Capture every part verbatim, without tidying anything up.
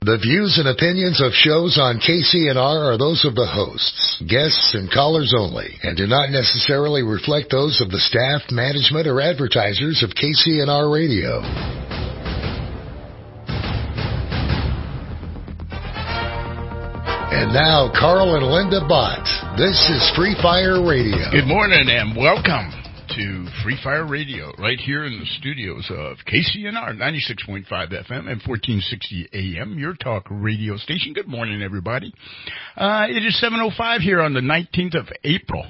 The views and opinions of shows on K C N R are those of the hosts, guests, and callers only, and do not necessarily reflect those of the staff, management, or advertisers of K C N R Radio. And now, Carl and Linda Bott. This is Free Fire Radio. Good morning and welcome to Free Fire Radio, right here in the studios of K C N R, ninety-six point five F M and fourteen sixty A M, your talk radio station. Good morning, everybody. Uh, it is seven oh five here on the nineteenth of April.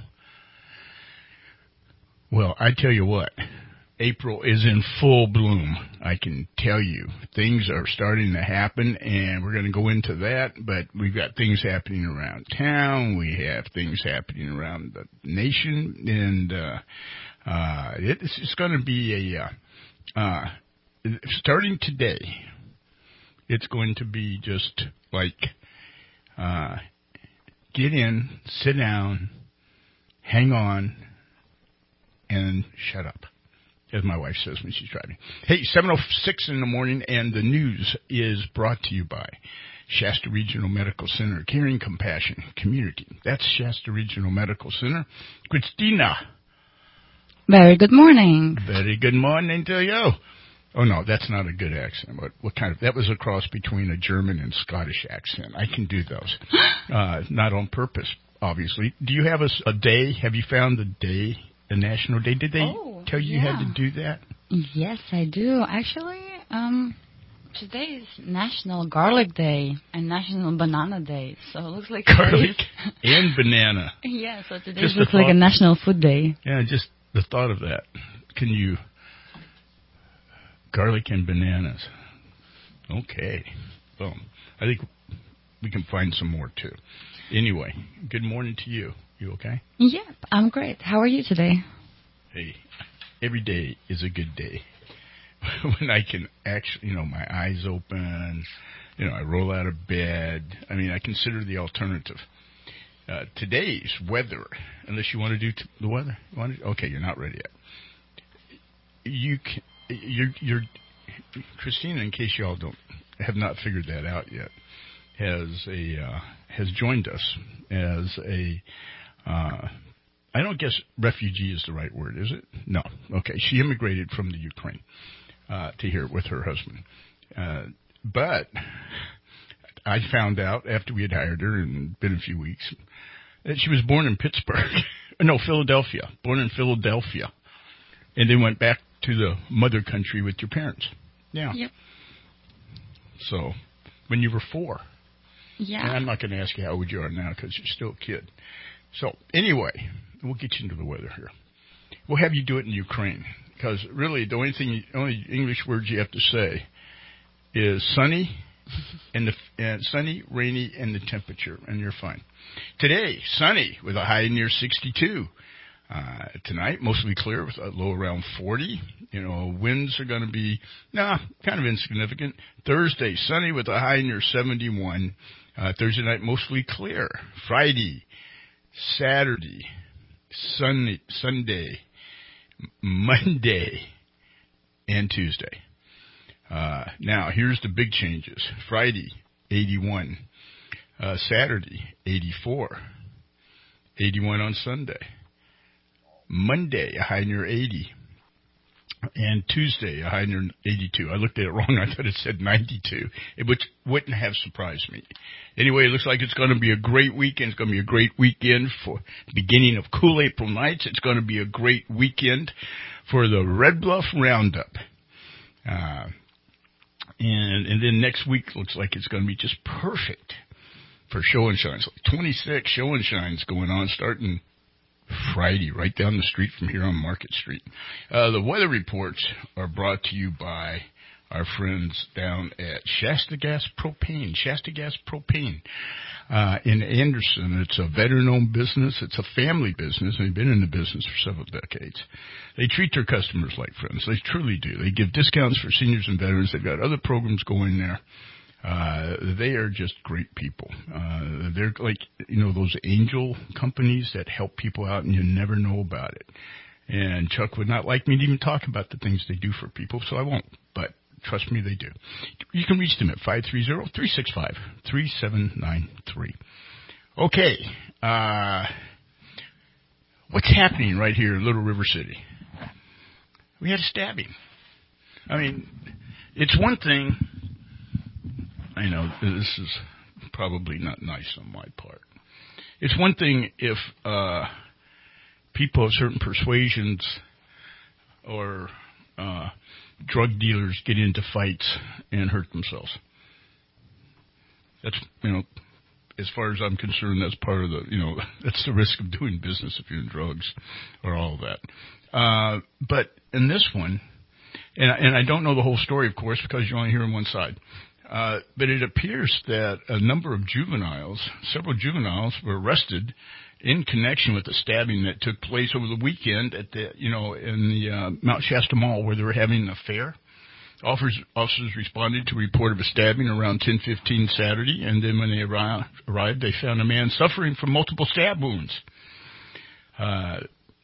Well, I tell you what, April is in full bloom. I can tell you, things are starting to happen, and we're going to go into that, but we've got things happening around town. We have things happening around the nation, and uh, uh, it's, it's going to be a, uh, uh, starting today, it's going to be just like uh, get in, sit down, hang on, and shut up, as my wife says when she's driving. Hey, seven oh six in the morning, and the news is brought to you by Shasta Regional Medical Center, Caring Compassion Community. That's Shasta Regional Medical Center. Christina. Very good morning. Very good morning to you. Oh, no, that's not a good accent. What, what kind of, that was a cross between a German and Scottish accent. I can do those. uh, not on purpose, obviously. Do you have a, a day? Have you found the day? The National Day. Did they oh, tell you yeah. you had to do that? Yes, I do. Actually, um, today is National Garlic Day and National Banana Day. So it looks like garlic and banana. Yeah, so today just looks like a National Food Day. Yeah, just the thought of that. Can you... Garlic and bananas. Okay. Well, I think we can find some more, too. Anyway, good morning to you. You okay? Yep, I'm great. How are you today? Hey, every day is a good day. When I can actually, you know, my eyes open, you know, I roll out of bed. I mean, I consider the alternative. Uh, today's weather, unless you want to do t- the weather. You want to, okay, you're not ready yet. You can, you're, you're, Christina, in case y'all don't, have not figured that out yet, has a, uh, has joined us as a, Uh, I don't guess refugee is the right word, is it? No. Okay. She immigrated from the Ukraine uh, to here with her husband. Uh, but I found out after we had hired her and been a few weeks that she was born in Pittsburgh. no, Philadelphia. Born in Philadelphia. And then went back to the mother country with your parents. Yeah. Yep. So when you were four. Yeah. And I'm not going to ask you how old you are now because you're still a kid. So, anyway, we'll get you into the weather here. We'll have you do it in Ukraine, because really the only thing, only English words you have to say is sunny, and the and sunny, rainy, and the temperature, and you're fine. Today, sunny with a high near sixty-two. Uh, tonight, mostly clear with a low around forty. You know, winds are going to be, nah, kind of insignificant. Thursday, sunny with a high near seventy-one. Uh, Thursday night, mostly clear. Friday, Saturday, Sunday, Sunday, Monday, and Tuesday. Uh, now, here's the big changes. Friday, eighty-one. Uh, Saturday, eighty-four. eighty-one on Sunday. Monday, a high near eighty. And Tuesday, a high near eighty-two. I looked at it wrong. I thought it said ninety-two, which wouldn't have surprised me. Anyway, it looks like it's going to be a great weekend. It's going to be a great weekend for the beginning of cool April nights. It's going to be a great weekend for the Red Bluff Roundup. Uh, and, and then next week looks like it's going to be just perfect for show and shines. Like twenty-six show and shines going on starting Friday, right down the street from here on Market Street. Uh, the weather reports are brought to you by our friends down at Shasta Gas Propane. Shasta Gas Propane uh, in Anderson. It's a veteran-owned business. It's a family business. They've been in the business for several decades. They treat their customers like friends. They truly do. They give discounts for seniors and veterans. They've got other programs going there. Uh, they are just great people. Uh, they're like, you know, those angel companies that help people out and you never know about it. And Chuck would not like me to even talk about the things they do for people, so I won't. But Trust me, they do. You can reach them at five three zero, three six five, three seven nine three. Okay. Uh, what's happening right here in Little River City? We had a stabbing. I mean, it's one thing. I know this is probably not nice on my part. It's one thing if uh, people of certain persuasions or uh, drug dealers get into fights and hurt themselves. That's, you know, as far as I'm concerned, that's part of the, you know, that's the risk of doing business if you're in drugs or all of that. Uh, but in this one, and, and I don't know the whole story, of course, because you're only hearing one side. Uh, but it appears that a number of juveniles, several juveniles, were arrested in connection with the stabbing that took place over the weekend at the, you know, in the uh, Mount Shasta Mall where they were having an affair. Officers, officers responded to a report of a stabbing around ten fifteen Saturday, and then when they arri- arrived, they found a man suffering from multiple stab wounds. Uh,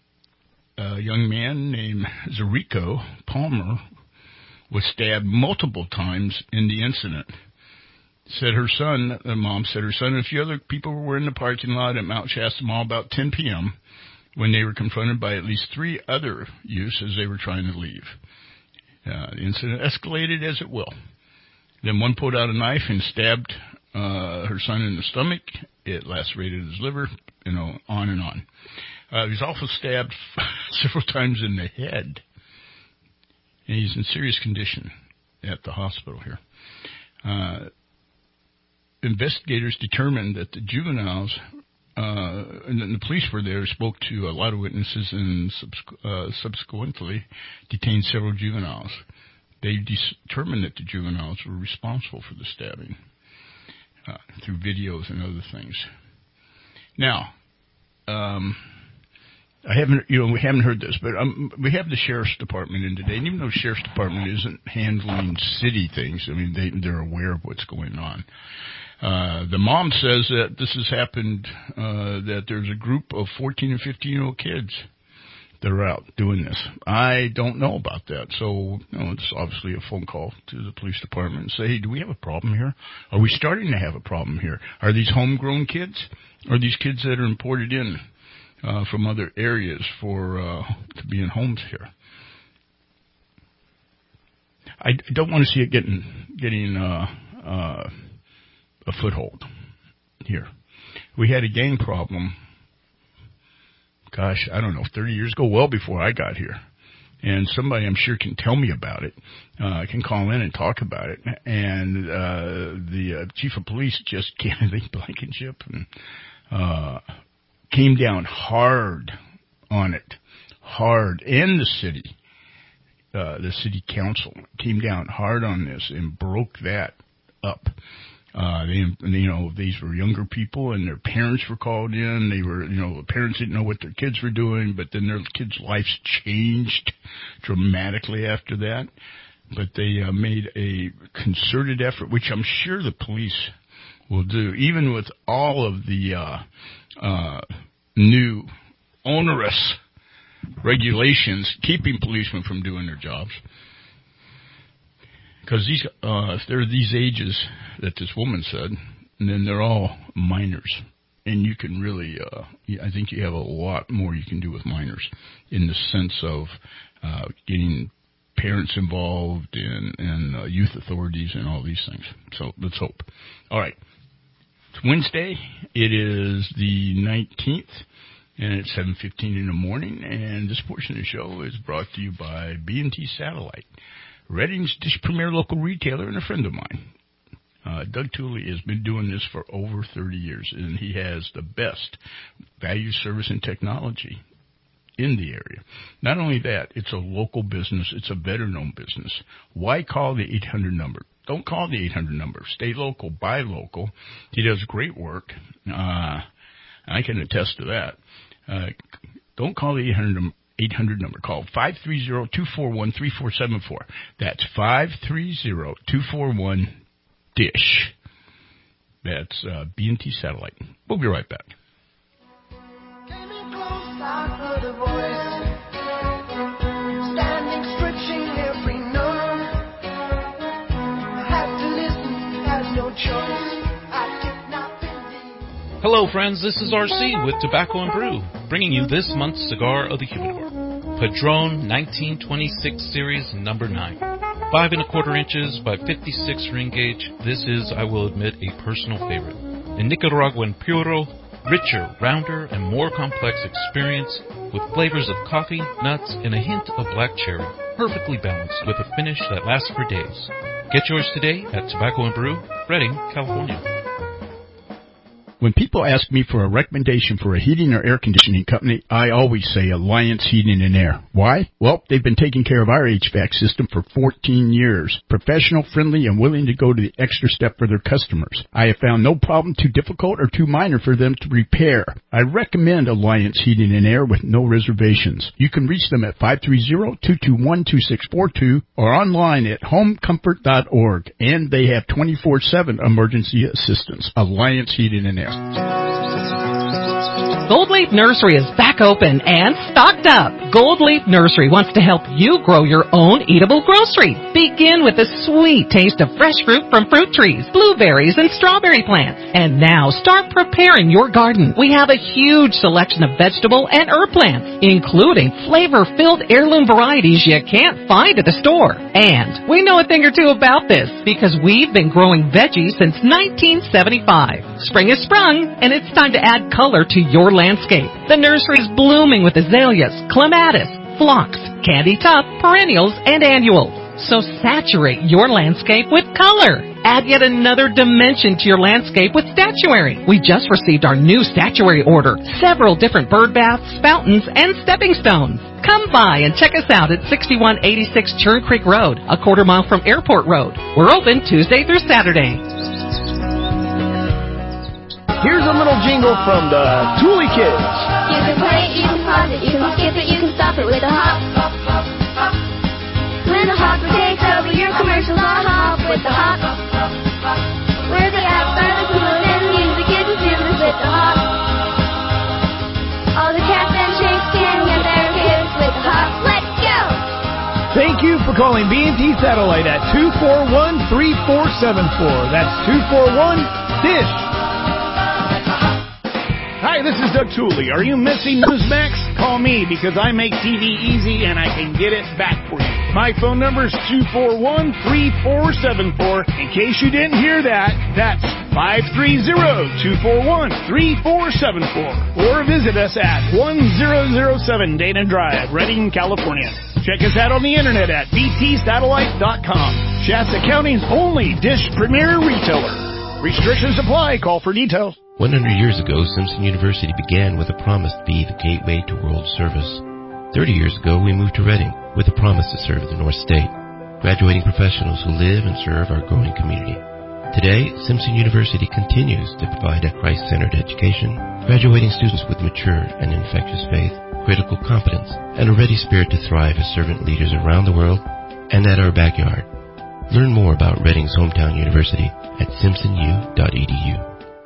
a young man named Zarico Palmer was stabbed multiple times in the incident. Said her son, the mom said her son and a few other people were in the parking lot at Mount Shasta Mall about ten p.m. when they were confronted by at least three other youths as they were trying to leave. Uh, the incident escalated as it will. Then one pulled out a knife and stabbed uh, her son in the stomach. It lacerated his liver, you know, on and on. Uh, he was also stabbed several times in the head. And he's in serious condition at the hospital here. Uh, investigators determined that the juveniles, uh, and the police were there, spoke to a lot of witnesses and subs- uh, subsequently detained several juveniles. They determined that the juveniles were responsible for the stabbing uh, through videos and other things. Now, um... I haven't, you know, we haven't heard this, but um, we have the sheriff's department in today, and even though the sheriff's department isn't handling city things, I mean, they, they're aware of what's going on. Uh, the mom says that this has happened, uh, that there's a group of fourteen and fifteen-year-old kids that are out doing this. I don't know about that, so, you know, it's obviously a phone call to the police department and say, hey, do we have a problem here? Are we starting to have a problem here? Are these homegrown kids? Or are these kids that are imported in? Uh, from other areas for uh, to be in homes here. I, I don't want to see it getting getting uh, uh, a foothold here. We had a gang problem, gosh, I don't know, thirty years ago, well before I got here. And somebody I'm sure can tell me about it, uh, can call in and talk about it. And uh, the uh, chief of police just came, I think, Blankenship, and uh came down hard on it, hard, and the city, uh, the city council came down hard on this and broke that up. Uh, they, you know, these were younger people and their parents were called in. They were, you know, the parents didn't know what their kids were doing, but then their kids' lives changed dramatically after that. But they uh, made a concerted effort, which I'm sure the police will do, even with all of the uh, uh, new onerous regulations keeping policemen from doing their jobs. Because these, uh, if they're these ages that this woman said, then they're all minors. And you can really, uh, I think you have a lot more you can do with minors in the sense of uh, getting parents involved and, and uh, youth authorities and all these things. So let's hope. All right. It's Wednesday. It is the nineteenth, and it's seven fifteen in the morning, and this portion of the show is brought to you by B and T Satellite, Redding's dish premier local retailer and a friend of mine. Uh, Doug Tooley has been doing this for over thirty years, and he has the best value, service, and technology in the area. Not only that, it's a local business. It's a veteran-owned business. Why call the eight hundred number? Don't call the eight hundred number. Stay local. Buy local. He does great work. Uh, I can attest to that. Uh, don't call the eight hundred number. Call five three zero, two four one, three four seven four. That's five three zero, two four one, DISH. That's uh, B and T Satellite. We'll be right back. I heard a voice, standing, stretching every nerve. Hello, friends. This is R C with Tobacco and Brew, bringing you this month's Cigar of the Humidor. Padron nineteen twenty-six Series Number nine. Five and a quarter inches by fifty-six ring gauge. This is, I will admit, a personal favorite. A Nicaraguan Puro, richer, rounder, and more complex experience with flavors of coffee, nuts, and a hint of black cherry. Perfectly balanced with a finish that lasts for days. Get yours today at Tobacco and Brew, Redding, California. When people ask me for a recommendation for a heating or air conditioning company, I always say Alliance Heating and Air. Why? Well, they've been taking care of our H V A C system for fourteen years. Professional, friendly, and willing to go to the extra step for their customers. I have found no problem too difficult or too minor for them to repair. I recommend Alliance Heating and Air with no reservations. You can reach them at five three zero, two two one, two six four two or online at home comfort dot org. And they have twenty-four seven emergency assistance. Alliance Heating and Air. Gold Leaf Nursery is back open and stocked up. Gold Leaf Nursery wants to help you grow your own eatable grocery. Begin with a sweet taste of fresh fruit from fruit trees, blueberries, and strawberry plants. And now start preparing your garden. We have a huge selection of vegetable and herb plants, including flavor-filled heirloom varieties you can't find at the store. And we know a thing or two about this because we've been growing veggies since nineteen seventy-five. Spring has sprung, and it's time to add color to your landscape. The nursery's blooming with azaleas, clematis, phlox, candy tuft, perennials, and annuals. So saturate your landscape with color. Add yet another dimension to your landscape with statuary. We just received our new statuary order. Several different bird baths, fountains, and stepping stones. Come by and check us out at sixty-one eighty-six Churn Creek Road, a quarter mile from Airport Road. We're open Tuesday through Saturday. Here's a little jingle from the Thule Kids. You can play it, you can pause it, you can skip it, you can stop it with a hop. When the hopper takes over your commercials, I'll hop with the hop. Where the apps are the coolest and the music is the soothest with the hop. All the cats and chicks can get their kids with the hop. Let's go! Thank you for calling B and T Satellite at two four one, three four seven four. That's two four one, DISH. Hi, this is Doug Tooley. Are you missing Newsmax? Call me because I make T V easy and I can get it back for you. My phone number is two four one, three four seven four. In case you didn't hear that, that's five three zero, two four one, three four seven four. Or visit us at one zero zero seven Dana Drive, Redding, California. Check us out on the internet at b t satellite dot com. Shasta County's only Dish Premier retailer. Restrictions apply. Call for details. one hundred years ago, Simpson University began with a promise to be the gateway to world service. thirty years ago, we moved to Redding with a promise to serve the North State, graduating professionals who live and serve our growing community. Today, Simpson University continues to provide a Christ-centered education, graduating students with mature and infectious faith, critical competence, and a ready spirit to thrive as servant leaders around the world and at our backyard. Learn more about Redding's hometown university at simpson u dot e d u.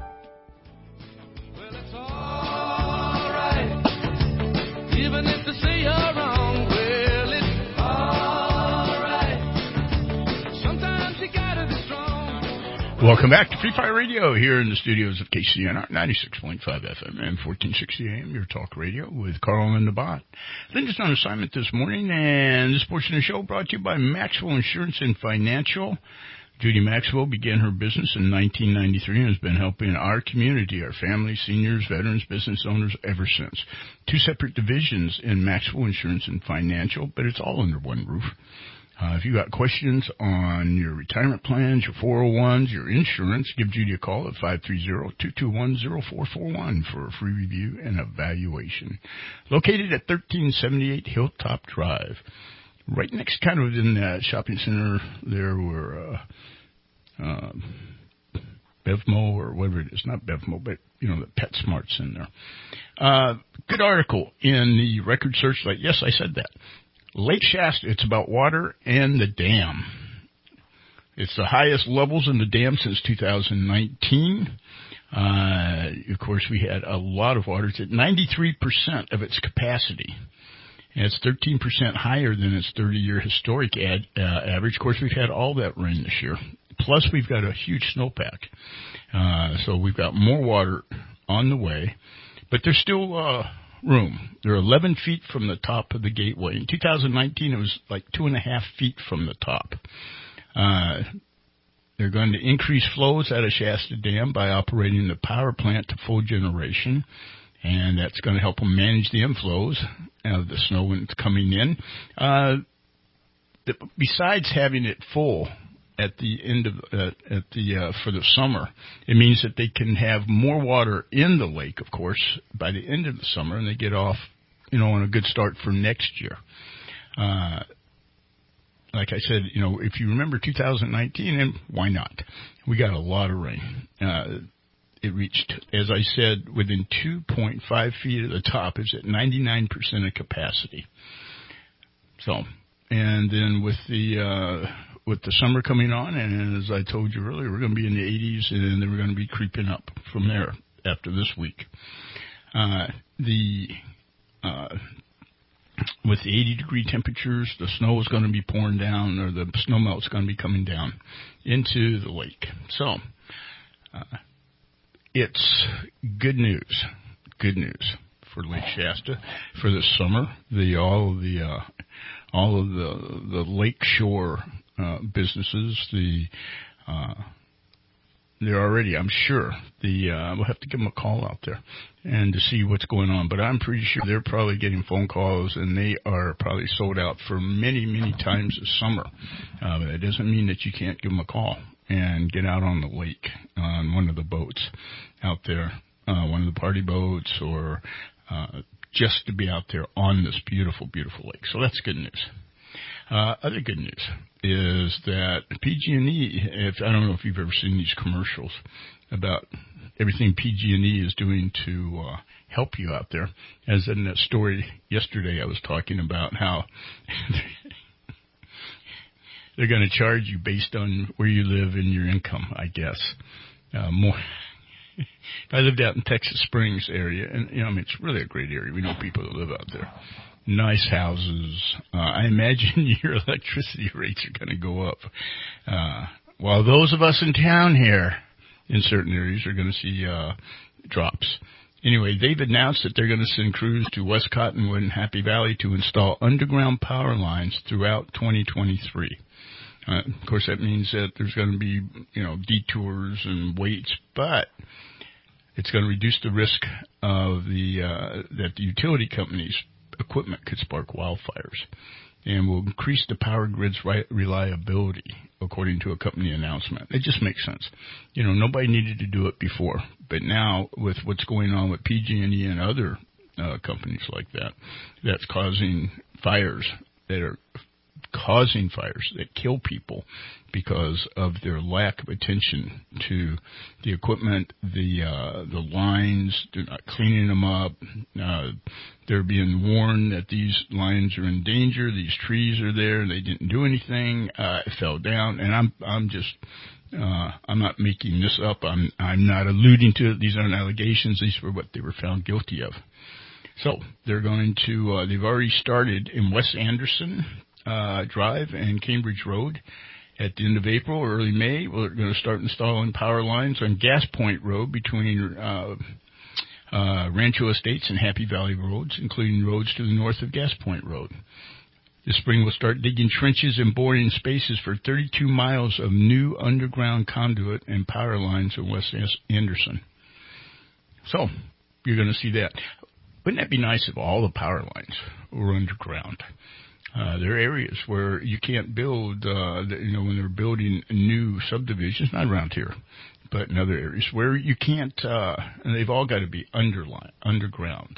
Welcome back to Free Fire Radio here in the studios of K C N R, ninety-six point five F M and fourteen sixty A M, your talk radio with Carl and the Bot. Linda's on assignment this morning, and this portion of the show brought to you by Maxwell Insurance and Financial. Judy Maxwell began her business in nineteen ninety-three and has been helping our community, our families, seniors, veterans, business owners ever since. Two separate divisions in Maxwell Insurance and Financial, but it's all under one roof. Uh, if you got questions on your retirement plans, your four oh ones, your insurance, give Judy a call at five three zero, two two one, zero four four one for a free review and evaluation. Located at thirteen seventy-eight Hilltop Drive. Right next, kind of in that shopping center there were uh, uh, Bevmo or whatever it is. Not Bevmo, but, you know, the PetSmart's in there. Uh, good article in the Record Searchlight. Yes, I said that. Lake Shasta, it's about water and the dam. It's the highest levels in the dam since two thousand nineteen. Uh, of course, we had a lot of water. It's at ninety-three percent of its capacity. And it's thirteen percent higher than its thirty-year historic ad, uh, average. Of course, we've had all that rain this year. Plus, we've got a huge snowpack. Uh, so we've got more water on the way, but there's still uh, room. They're eleven feet from the top of the gateway. In two thousand nineteen, it was like two and a half feet from the top. Uh, they're going to increase flows out of Shasta Dam by operating the power plant to full generation, and that's going to help them manage the inflows of the snow when it's coming in. Uh, the, besides having it full at the end of uh, at the uh, for the summer, it means that they can have more water in the lake, of course, by the end of the summer, and they get off, you know, on a good start for next year. Uh, like I said, you know, if you remember two thousand nineteen, and why not? We got a lot of rain. Uh, it reached, as I said, within two point five feet of the top. It's at ninety-nine percent of capacity. So, and then with the uh, with the summer coming on, and as I told you earlier, we're going to be in the eighties, and then we're going to be creeping up from there after this week. Uh, the uh, with the eighty degree temperatures, the snow is going to be pouring down, or the snow melt is going to be coming down into the lake. So, uh, it's good news, good news for Lake Shasta for the summer. The all of the uh, all of the the lakeshore uh, businesses, the uh, they're already, I'm sure, the uh, we'll have to give them a call out there and to see what's going on. But I'm pretty sure they're probably getting phone calls, and they are probably sold out for many, many times this summer. Uh, but that doesn't mean that you can't give them a call and get out on the lake on one of the boats out there, uh, one of the party boats, or uh, just to be out there on this beautiful, beautiful lake. So that's good news. Uh, other good news is that P G and E, if, I don't know if you've ever seen these commercials about everything P G and E is doing to uh, help you out there. As in that story yesterday, I was talking about how they're going to charge you based on where you live and your income, I guess. Uh, more. If I lived out in Texas Springs area, and you know, I mean, it's really a great area. We know people that live out there. Nice houses. Uh, I imagine your electricity rates are going to go up. Uh, while those of us in town here in certain areas are going to see uh, drops. Anyway, they've announced that they're going to send crews to West Cottonwood and Happy Valley to install underground power lines throughout twenty twenty-three. Uh, of course, that means that there's going to be, you know, detours and waits, but it's going to reduce the risk of the uh, that the utility companies' equipment could spark wildfires, and will increase the power grid's reliability, according to a company announcement. It just makes sense. You know, nobody needed to do it before, but now with what's going on with P G and E and other uh, companies like that, that's causing fires that are causing fires that kill people because of their lack of attention to the equipment, the uh, the lines. They're not cleaning them up. Uh, they're being warned that these lines are in danger. These trees are there. They didn't do anything. Uh, it fell down, and I'm I'm just uh, I'm not making this up. I'm I'm not alluding to it. These aren't allegations. These were what they were found guilty of. So they're going to. Uh, they've already started in West Anderson Uh, Drive and Cambridge Road at the end of April or early May. We're going to start installing power lines on Gas Point Road between uh, uh, Rancho Estates and Happy Valley roads, including roads to the north of Gas Point Road. This spring, we'll start digging trenches and boring spaces for thirty-two miles of new underground conduit and power lines in West Anderson. So, you're going to see that. Wouldn't that be nice if all the power lines were underground? Uh, there are areas where you can't build, uh, you know, when they're building new subdivisions, not around here, but in other areas where you can't, uh, and they've all got to be underline, underground.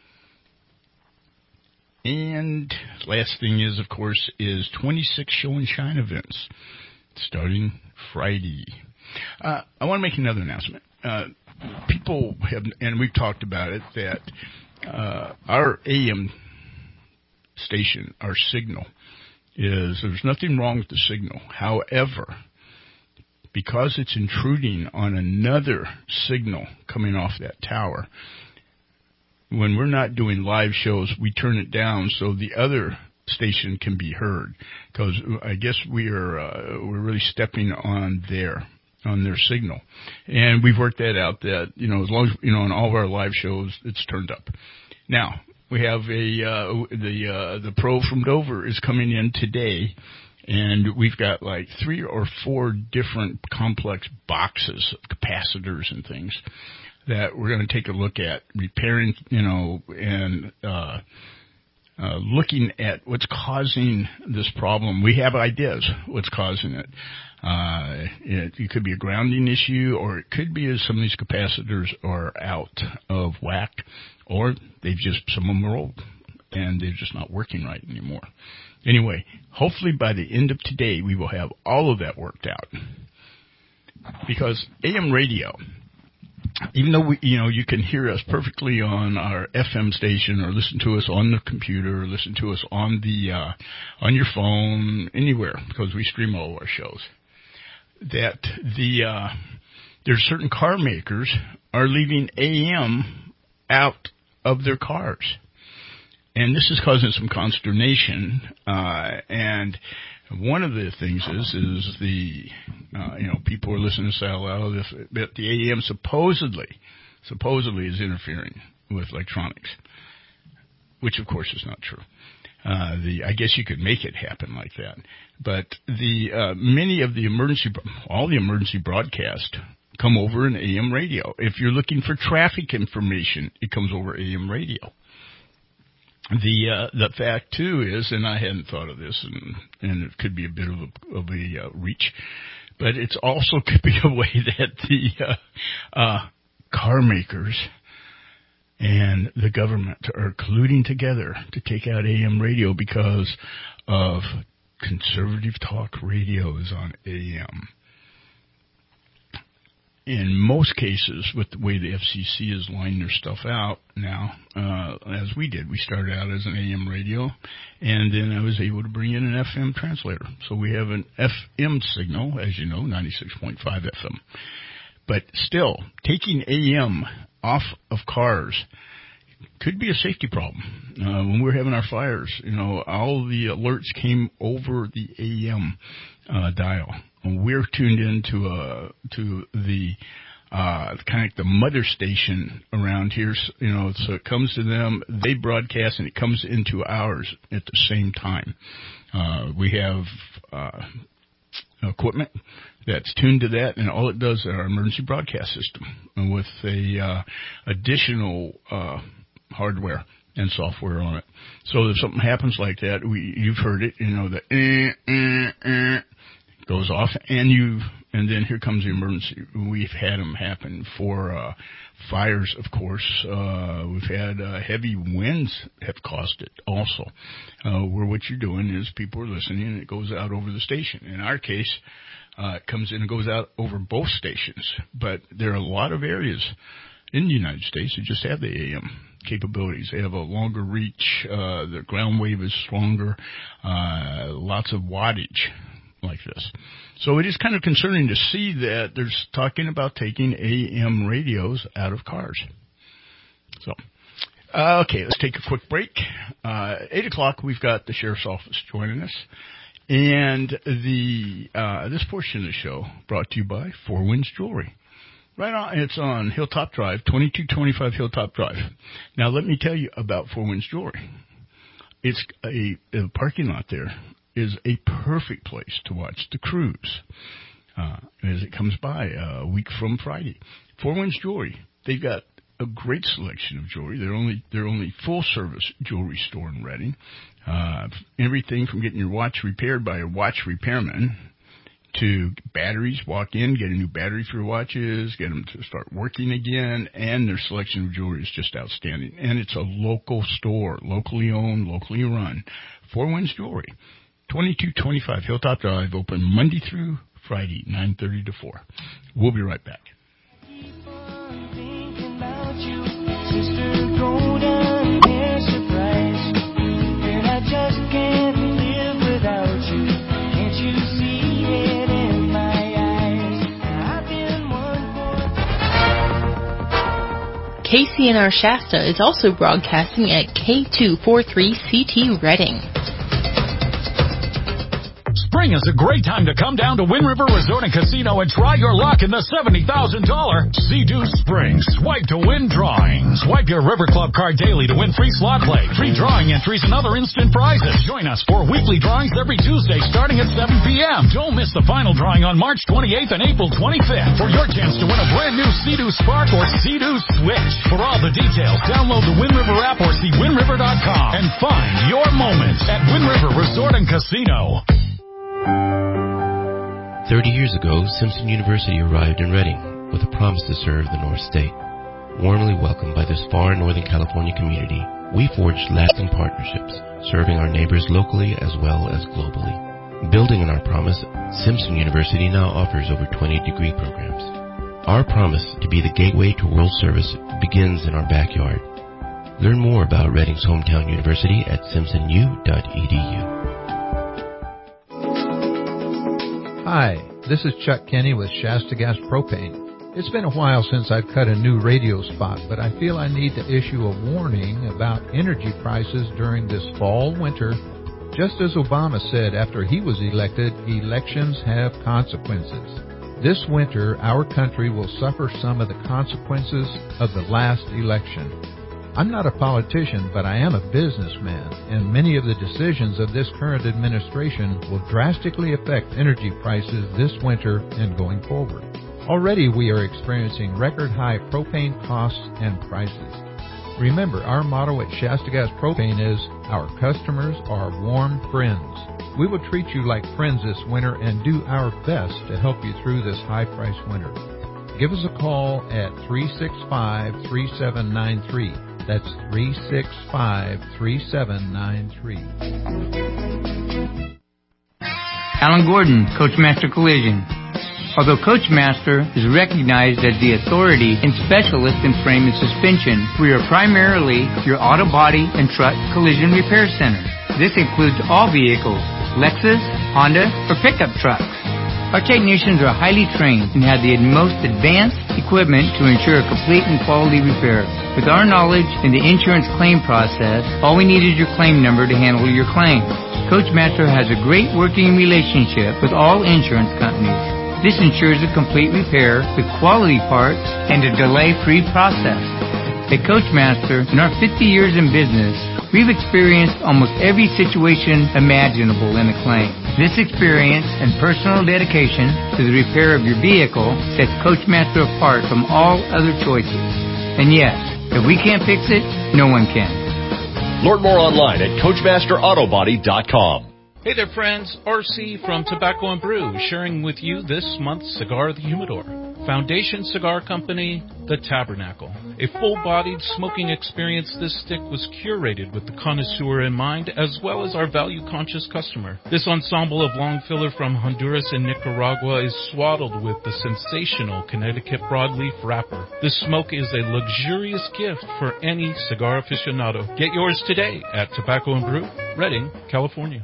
And last thing is, of course, is twenty-six show and shine events starting Friday. Uh, I want to make another announcement. Uh, people have, and we've talked about it, that, uh, our A M station, our signal, is there's nothing wrong with the signal. However, because it's intruding on another signal coming off that tower, when we're not doing live shows, we turn it down so the other station can be heard. Because I guess we are uh, we're really stepping on their on their signal. And we've worked that out that, you know, as long as, you know, on all of our live shows, it's turned up. Now, we have a, uh, the, uh, the Pro from Dover is coming in today, and we've got like three or four different complex boxes, capacitors and things that we're going to take a look at repairing, you know, and, uh, Uh, looking at what's causing this problem. We have ideas what's causing it. Uh, it, it could be a grounding issue, or it could be as some of these capacitors are out of whack, or they've just, some of them are old, and they're just not working right anymore. Anyway, hopefully by the end of today, we will have all of that worked out. Because A M radio, even though we, you know, you can hear us perfectly on our F M station, or listen to us on the computer, or listen to us on the uh, on your phone, anywhere, because we stream all of our shows. That the uh, there's certain car makers are leaving A M out of their cars, and this is causing some consternation. Uh, and one of the things is, is the, uh, you know, people are listening to say, well, this, that the A M supposedly, supposedly is interfering with electronics, which of course is not true. Uh, the, I guess you could make it happen like that. But the, uh, many of the emergency, all the emergency broadcasts come over in A M radio. If you're looking for traffic information, it comes over A M radio. The uh, the fact, too, is, and I hadn't thought of this, and, and it could be a bit of a, of a uh, reach, but it's also could be a way that the uh, uh, car makers and the government are colluding together to take out A M radio because of conservative talk radios on A M. In most cases, with the way the F C C is lining their stuff out now, uh, as we did, we started out as an A M radio, and then I was able to bring in an F M translator. So we have an F M signal, as you know, ninety-six point five F M. But still, taking A M off of cars could be a safety problem. Uh, when we're having our fires, you know, all the alerts came over the A M uh, dial. We're tuned into uh to the uh kind of like the mother station around here, you know, so it comes to them, they broadcast, and it comes into ours at the same time. Uh we have uh equipment that's tuned to that, and all it does is our emergency broadcast system, and with a uh additional uh hardware and software on it. So if something happens like that, we you've heard it, you know, the eh, eh, eh, goes off, and you, and then here comes the emergency. We've had them happen for uh, fires, of course. Uh, we've had uh, heavy winds have caused it also, uh, where what you're doing is people are listening, and it goes out over the station. In our case, uh, it comes in and goes out over both stations. But there are a lot of areas in the United States that just have the A M capabilities. They have a longer reach. Uh, the ground wave is stronger. Uh, lots of wattage like this. So it is kind of concerning to see that there's talking about taking A M radios out of cars. So, uh, okay, let's take a quick break. Uh, eight o'clock, we've got the Sheriff's Office joining us. And the uh, this portion of the show brought to you by Four Winds Jewelry. Right on, it's on Hilltop Drive, twenty-two twenty-five Hilltop Drive. Now, let me tell you about Four Winds Jewelry. It's a, a parking lot there is a perfect place to watch the cruise uh, as it comes by uh, a week from Friday. Four Winds Jewelry, they've got a great selection of jewelry. They're only they're only full service jewelry store in Reading. Uh, everything from getting your watch repaired by a watch repairman to batteries. Walk in, get a new battery for your watches, get them to start working again, and their selection of jewelry is just outstanding. And it's a local store, locally owned, locally run. Four Winds Jewelry. twenty-two twenty-five Hilltop Drive, open Monday through Friday, nine thirty to four. We'll be right back. K C N R Shasta is also broadcasting at K two forty-three C T Reading. Spring is a great time to come down to Wind River Resort and Casino and try your luck in the seventy thousand dollars Sea-Doo Spring Swipe to Win drawing. Swipe your River Club card daily to win free slot play, free drawing entries, and other instant prizes. Join us for weekly drawings every Tuesday starting at seven p.m. Don't miss the final drawing on March twenty-eighth and April twenty-fifth for your chance to win a brand new Sea-Doo Spark or Sea-Doo Switch. For all the details, download the Wind River app or see wind river dot com and find your moment at Wind River Resort and Casino. Thirty years ago, Simpson University arrived in Reading with a promise to serve the North State. Warmly welcomed by this far Northern California community, we forged lasting partnerships, serving our neighbors locally as well as globally. Building on our promise, Simpson University now offers over twenty degree programs. Our promise to be the gateway to world service begins in our backyard. Learn more about Reading's hometown university at simpson u dot e d u. Hi, this is Chuck Kenny with Shasta Gas Propane. It's been a while since I've cut a new radio spot, but I feel I need to issue a warning about energy prices during this fall winter. Just as Obama said after he was elected, elections have consequences. This winter, our country will suffer some of the consequences of the last election. I'm not a politician, but I am a businessman, and many of the decisions of this current administration will drastically affect energy prices this winter and going forward. Already we are experiencing record-high propane costs and prices. Remember, our motto at Shasta Gas Propane is, our customers are warm friends. We will treat you like friends this winter and do our best to help you through this high-priced winter. Give us a call at three six five, three seven nine three. That's three six five, three seven nine three. Alan Gordon, Coachmaster Collision. Although Coachmaster is recognized as the authority and specialist in frame and suspension, we are primarily your auto body and truck collision repair center. This includes all vehicles, Lexus, Honda, or pickup trucks. Our technicians are highly trained and have the most advanced equipment to ensure a complete and quality repair. With our knowledge in the insurance claim process, all we need is your claim number to handle your claim. Coachmaster has a great working relationship with all insurance companies. This ensures a complete repair with quality parts and a delay-free process. At Coachmaster, in our fifty years in business, we've experienced almost every situation imaginable in a claim. This experience and personal dedication to the repair of your vehicle sets Coachmaster apart from all other choices. And yes, if we can't fix it, no one can. Learn more online at coachmaster auto body dot com. Hey there, friends. R C from Tobacco and Brew, sharing with you this month's Cigar of the Humidor. Foundation Cigar Company, The Tabernacle. A full-bodied smoking experience, this stick was curated with the connoisseur in mind, as well as our value-conscious customer. This ensemble of long filler from Honduras and Nicaragua is swaddled with the sensational Connecticut broadleaf wrapper. This smoke is a luxurious gift for any cigar aficionado. Get yours today at Tobacco and Brew, Redding, California.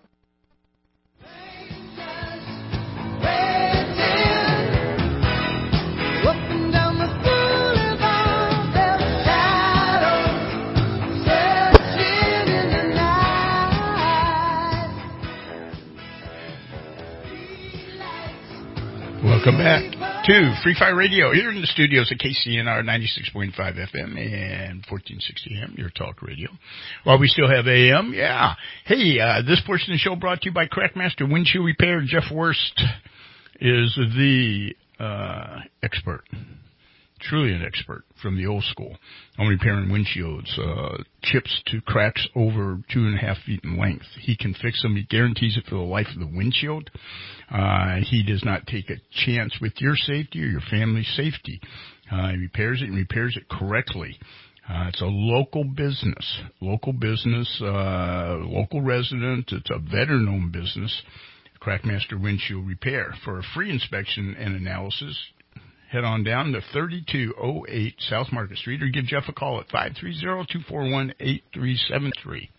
Welcome back to Free Fire Radio here in the studios at K C N R ninety-six point five F M and fourteen sixty A M, your talk radio. While we still have A M, yeah. Hey, uh, this portion of the show brought to you by Crackmaster Windshield Repair. Jeff Worst is the uh, expert, truly an expert from the old school on repairing windshields, uh, chips to cracks over two and a half feet in length. He can fix them. He guarantees it for the life of the windshield. Uh, he does not take a chance with your safety or your family's safety. Uh, he repairs it and repairs it correctly. Uh, it's a local business, local business, uh, local resident. It's a veteran-owned business, Crackmaster Windshield Repair. For a free inspection and analysis, head on down to thirty-two oh eight South Market Street or give Jeff a call at five three zero, two four one, eight three seven three.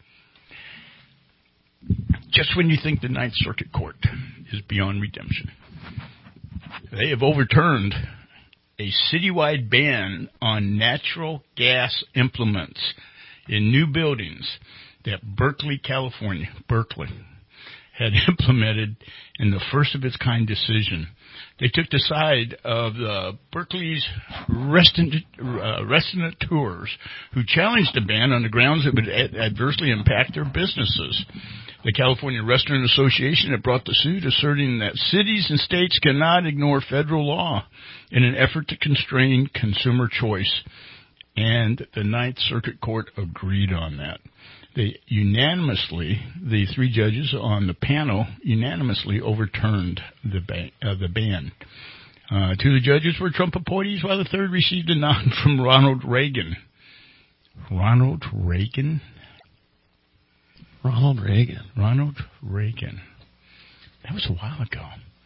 Just when you think the Ninth Circuit Court is beyond redemption, they have overturned a citywide ban on natural gas implements in new buildings that Berkeley, California, Berkeley, had implemented in the first of its kind decision. They took the side of the Berkeley's restaurant, uh, restaurateurs who challenged the ban on the grounds it would ad- adversely impact their businesses. The California Restaurant Association had brought the suit, asserting that cities and states cannot ignore federal law in an effort to constrain consumer choice. And the Ninth Circuit Court agreed on that. They unanimously, the three judges on the panel unanimously overturned the ban. Uh, the ban. Uh, two of the judges were Trump appointees, while the third received a nod from Ronald Reagan. Ronald Reagan? Ronald Reagan. Ronald Reagan. That was a while ago.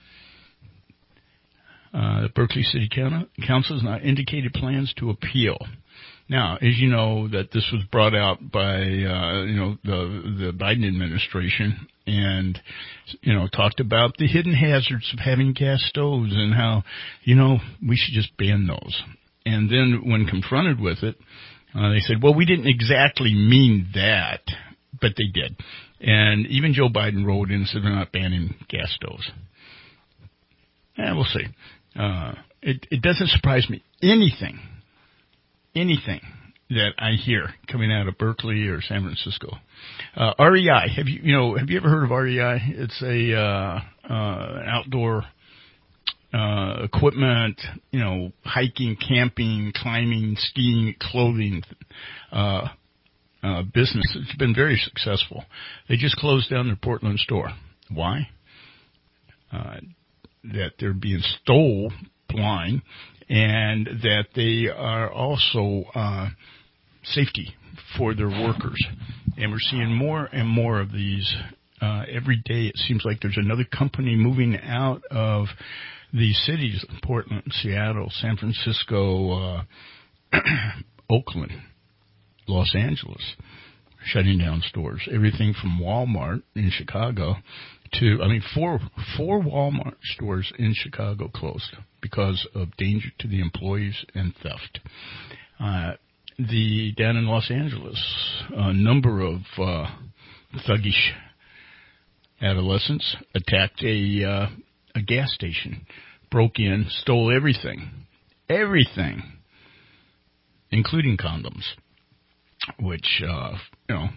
Uh, the Berkeley City Council has now indicated plans to appeal. Now, as you know, that this was brought out by, uh, you know, the, the Biden administration and, you know, talked about the hidden hazards of having gas stoves and how, you know, we should just ban those. And then when confronted with it, uh, they said, well, we didn't exactly mean that, but they did. And even Joe Biden rolled in and said, we're not banning gas stoves. And we'll see. Uh, it, it doesn't surprise me anything. Anything that I hear coming out of Berkeley or San Francisco. Uh, R E I, have you, you know, have you ever heard of R E I? It's a, uh, uh, outdoor, uh, equipment, you know, hiking, camping, climbing, skiing, clothing, uh, uh, business. It's been very successful. They just closed down their Portland store. Why? Uh, that they're being stole blind. And that they are also uh, safety for their workers. And we're seeing more and more of these uh, every day. It seems like there's another company moving out of these cities, Portland, Seattle, San Francisco, uh, Oakland, Los Angeles, shutting down stores. Everything from Walmart in Chicago to, I mean, four four Walmart stores in Chicago closed because of danger to the employees and theft. Uh, the down in Los Angeles, a number of uh, thuggish adolescents attacked a uh, a gas station, broke in, stole everything, everything, including condoms, which uh, you know.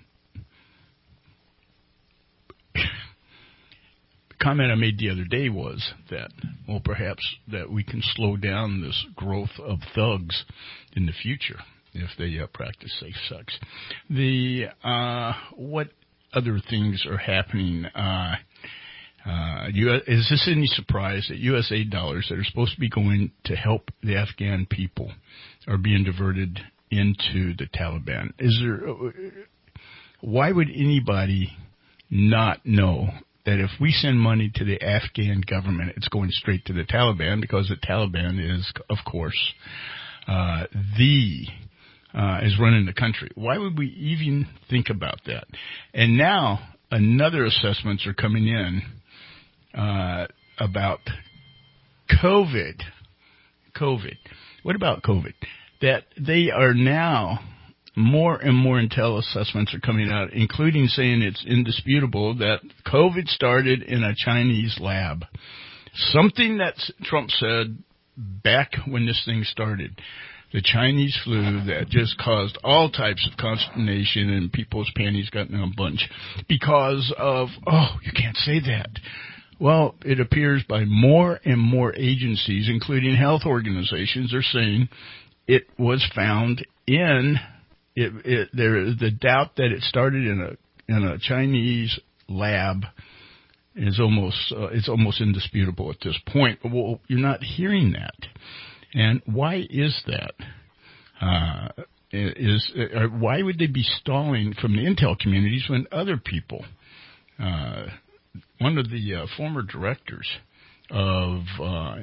Comment I made the other day was that, well, perhaps that we can slow down this growth of thugs in the future if they uh, practice safe sex. The uh, what other things are happening? Uh, uh, U S, is this any surprise that U S aid dollars that are supposed to be going to help the Afghan people are being diverted into the Taliban? Is there? Uh, why would anybody not know that if we send money to the Afghan government, it's going straight to the Taliban, because the Taliban is, of course, uh, the, uh, is running the country. Why would we even think about that? And now another assessments are coming in, uh, about COVID. COVID. What about COVID? That they are now, more and more intel assessments are coming out, including saying it's indisputable that COVID started in a Chinese lab. Something that Trump said back when this thing started. The Chinese flu that just caused all types of consternation and people's panties got in a bunch because of, oh, you can't say that. Well, it appears by more and more agencies, including health organizations, are saying it was found in It, it, there is the doubt that it started in a in a Chinese lab is almost uh, it's almost indisputable at this point. Well, you're not hearing that, and why is that? Uh, is uh, why would they be stalling from the intel communities when other people? Uh, one of the uh, former directors of uh,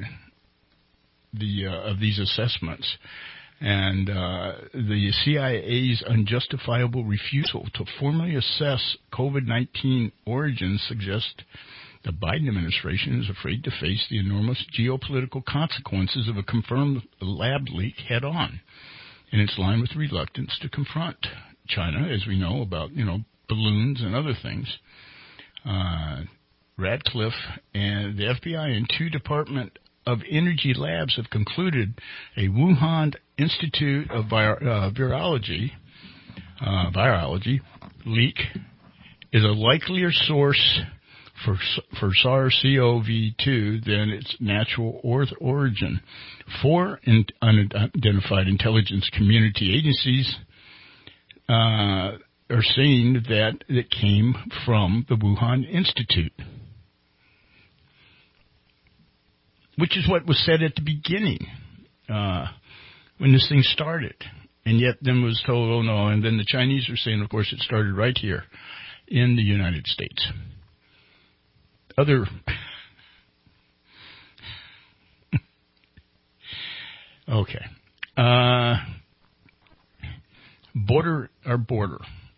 the uh, of these assessments. And uh, the C I A's unjustifiable refusal to formally assess COVID nineteen origins suggests the Biden administration is afraid to face the enormous geopolitical consequences of a confirmed lab leak head on. And it's lined with reluctance to confront China, as we know, about, you know, balloons and other things. Uh, Radcliffe, and the F B I and two Department of Energy labs have concluded a Wuhan Institute of Vir- uh, Virology, uh, virology leak is a likelier source for for SARS-C o V two than its natural or- origin. Four in- unidentified intelligence community agencies uh, are saying that it came from the Wuhan Institute, which is what was said at the beginning uh, when this thing started. And yet then was told, oh, no. And then the Chinese are saying, of course, it started right here in the United States. Other... okay. Uh, border, our border.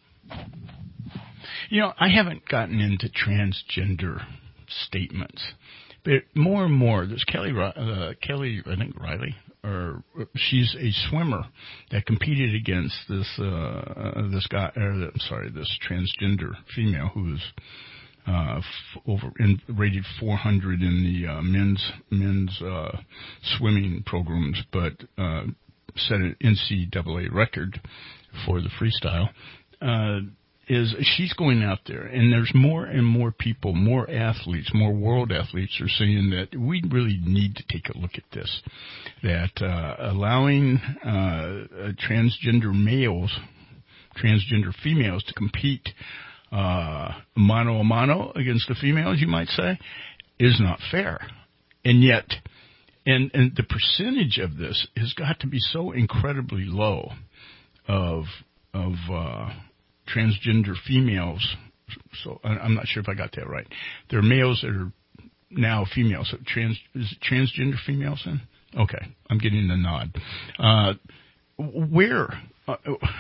You know, I haven't gotten into transgender statements. But more and more, there's Kelly, uh, Kelly, I think Riley, or she's a swimmer that competed against this uh, this guy, or I'm sorry, this transgender female who was uh, f- over in, rated four hundred in the uh, men's men's uh, swimming programs, but uh, set an N C double A record for the freestyle. Uh, is she's going out there, and there's more and more people, more athletes, more world athletes are saying that we really need to take a look at this, that uh, allowing uh, transgender males, transgender females to compete uh, mano a mano against the females, you might say, is not fair. And yet, and, and the percentage of this has got to be so incredibly low of, of, uh, transgender females, so I'm not sure if I got that right. There are males that are now females. So trans, is it transgender females then? Okay, I'm getting the nod. Uh, where? Uh,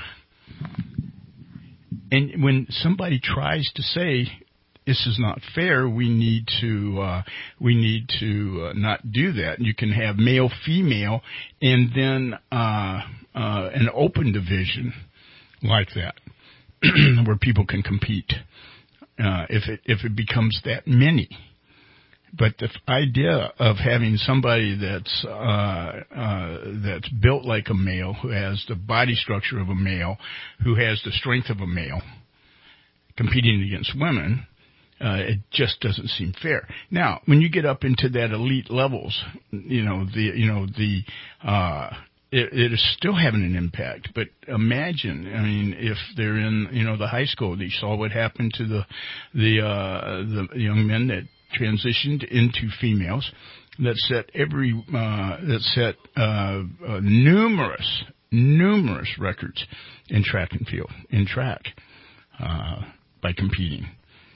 and when somebody tries to say this is not fair, we need to uh, we need to uh, not do that. You can have male, female, and then uh, uh, an open division like that. Where people can compete uh, if it if it becomes that many. But the idea of having somebody that's uh, uh, that's built like a male, who has the body structure of a male, who has the strength of a male, competing against women, uh, it just doesn't seem fair. Now, when you get up into that elite levels, you know the you know the uh, It, it is still having an impact, but imagine, I mean, if they're in, you know, the high school, you saw what happened to the, the, uh, the young men that transitioned into females, that set every, uh, that set, uh, uh, numerous, numerous records in track and field, in track, uh, by competing.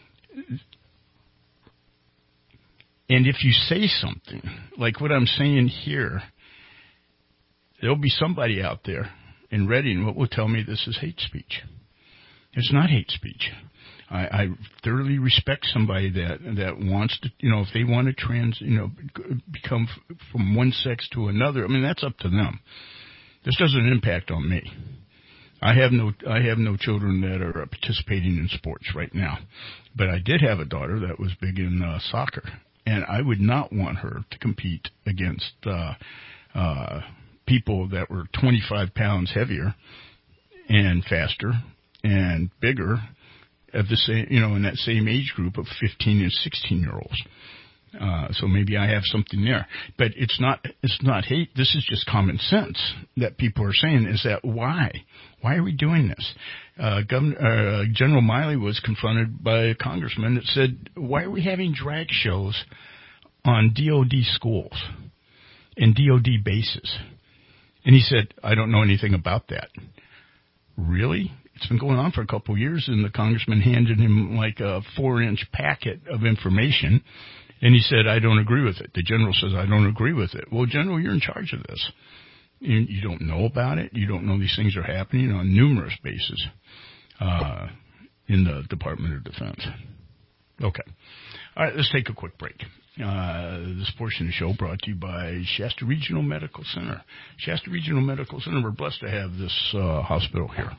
And if you say something, like what I'm saying here, there'll be somebody out there in Reading what will tell me this is hate speech. It's not hate speech. I, I thoroughly respect somebody that that wants to, you know, if they want to trans, you know, become f- from one sex to another. I mean, that's up to them. This doesn't impact on me. I have no I have no children that are participating in sports right now, but I did have a daughter that was big in uh, soccer, and I would not want her to compete against Uh, uh, people that were twenty-five pounds heavier and faster and bigger at the same, you know, in that same age group of fifteen and sixteen year olds. Uh, so maybe I have something there, but it's not, it's not hate. This is just common sense that people are saying is that why, why are we doing this? Uh, Governor, uh, General Miley was confronted by a congressman that said, why are we having drag shows on D O D schools and D O D bases? And he said, I don't know anything about that. Really? It's been going on for a couple of years, and the congressman handed him like a four-inch packet of information, and he said, I don't agree with it. The general says, I don't agree with it. Well, General, you're in charge of this. You, you don't know about it. You don't know these things are happening on numerous bases uh, in the Department of Defense. Okay. All right, let's take a quick break. Uh, this portion of the show brought to you by Shasta Regional Medical Center. Shasta Regional Medical Center, we're blessed to have this uh, hospital here.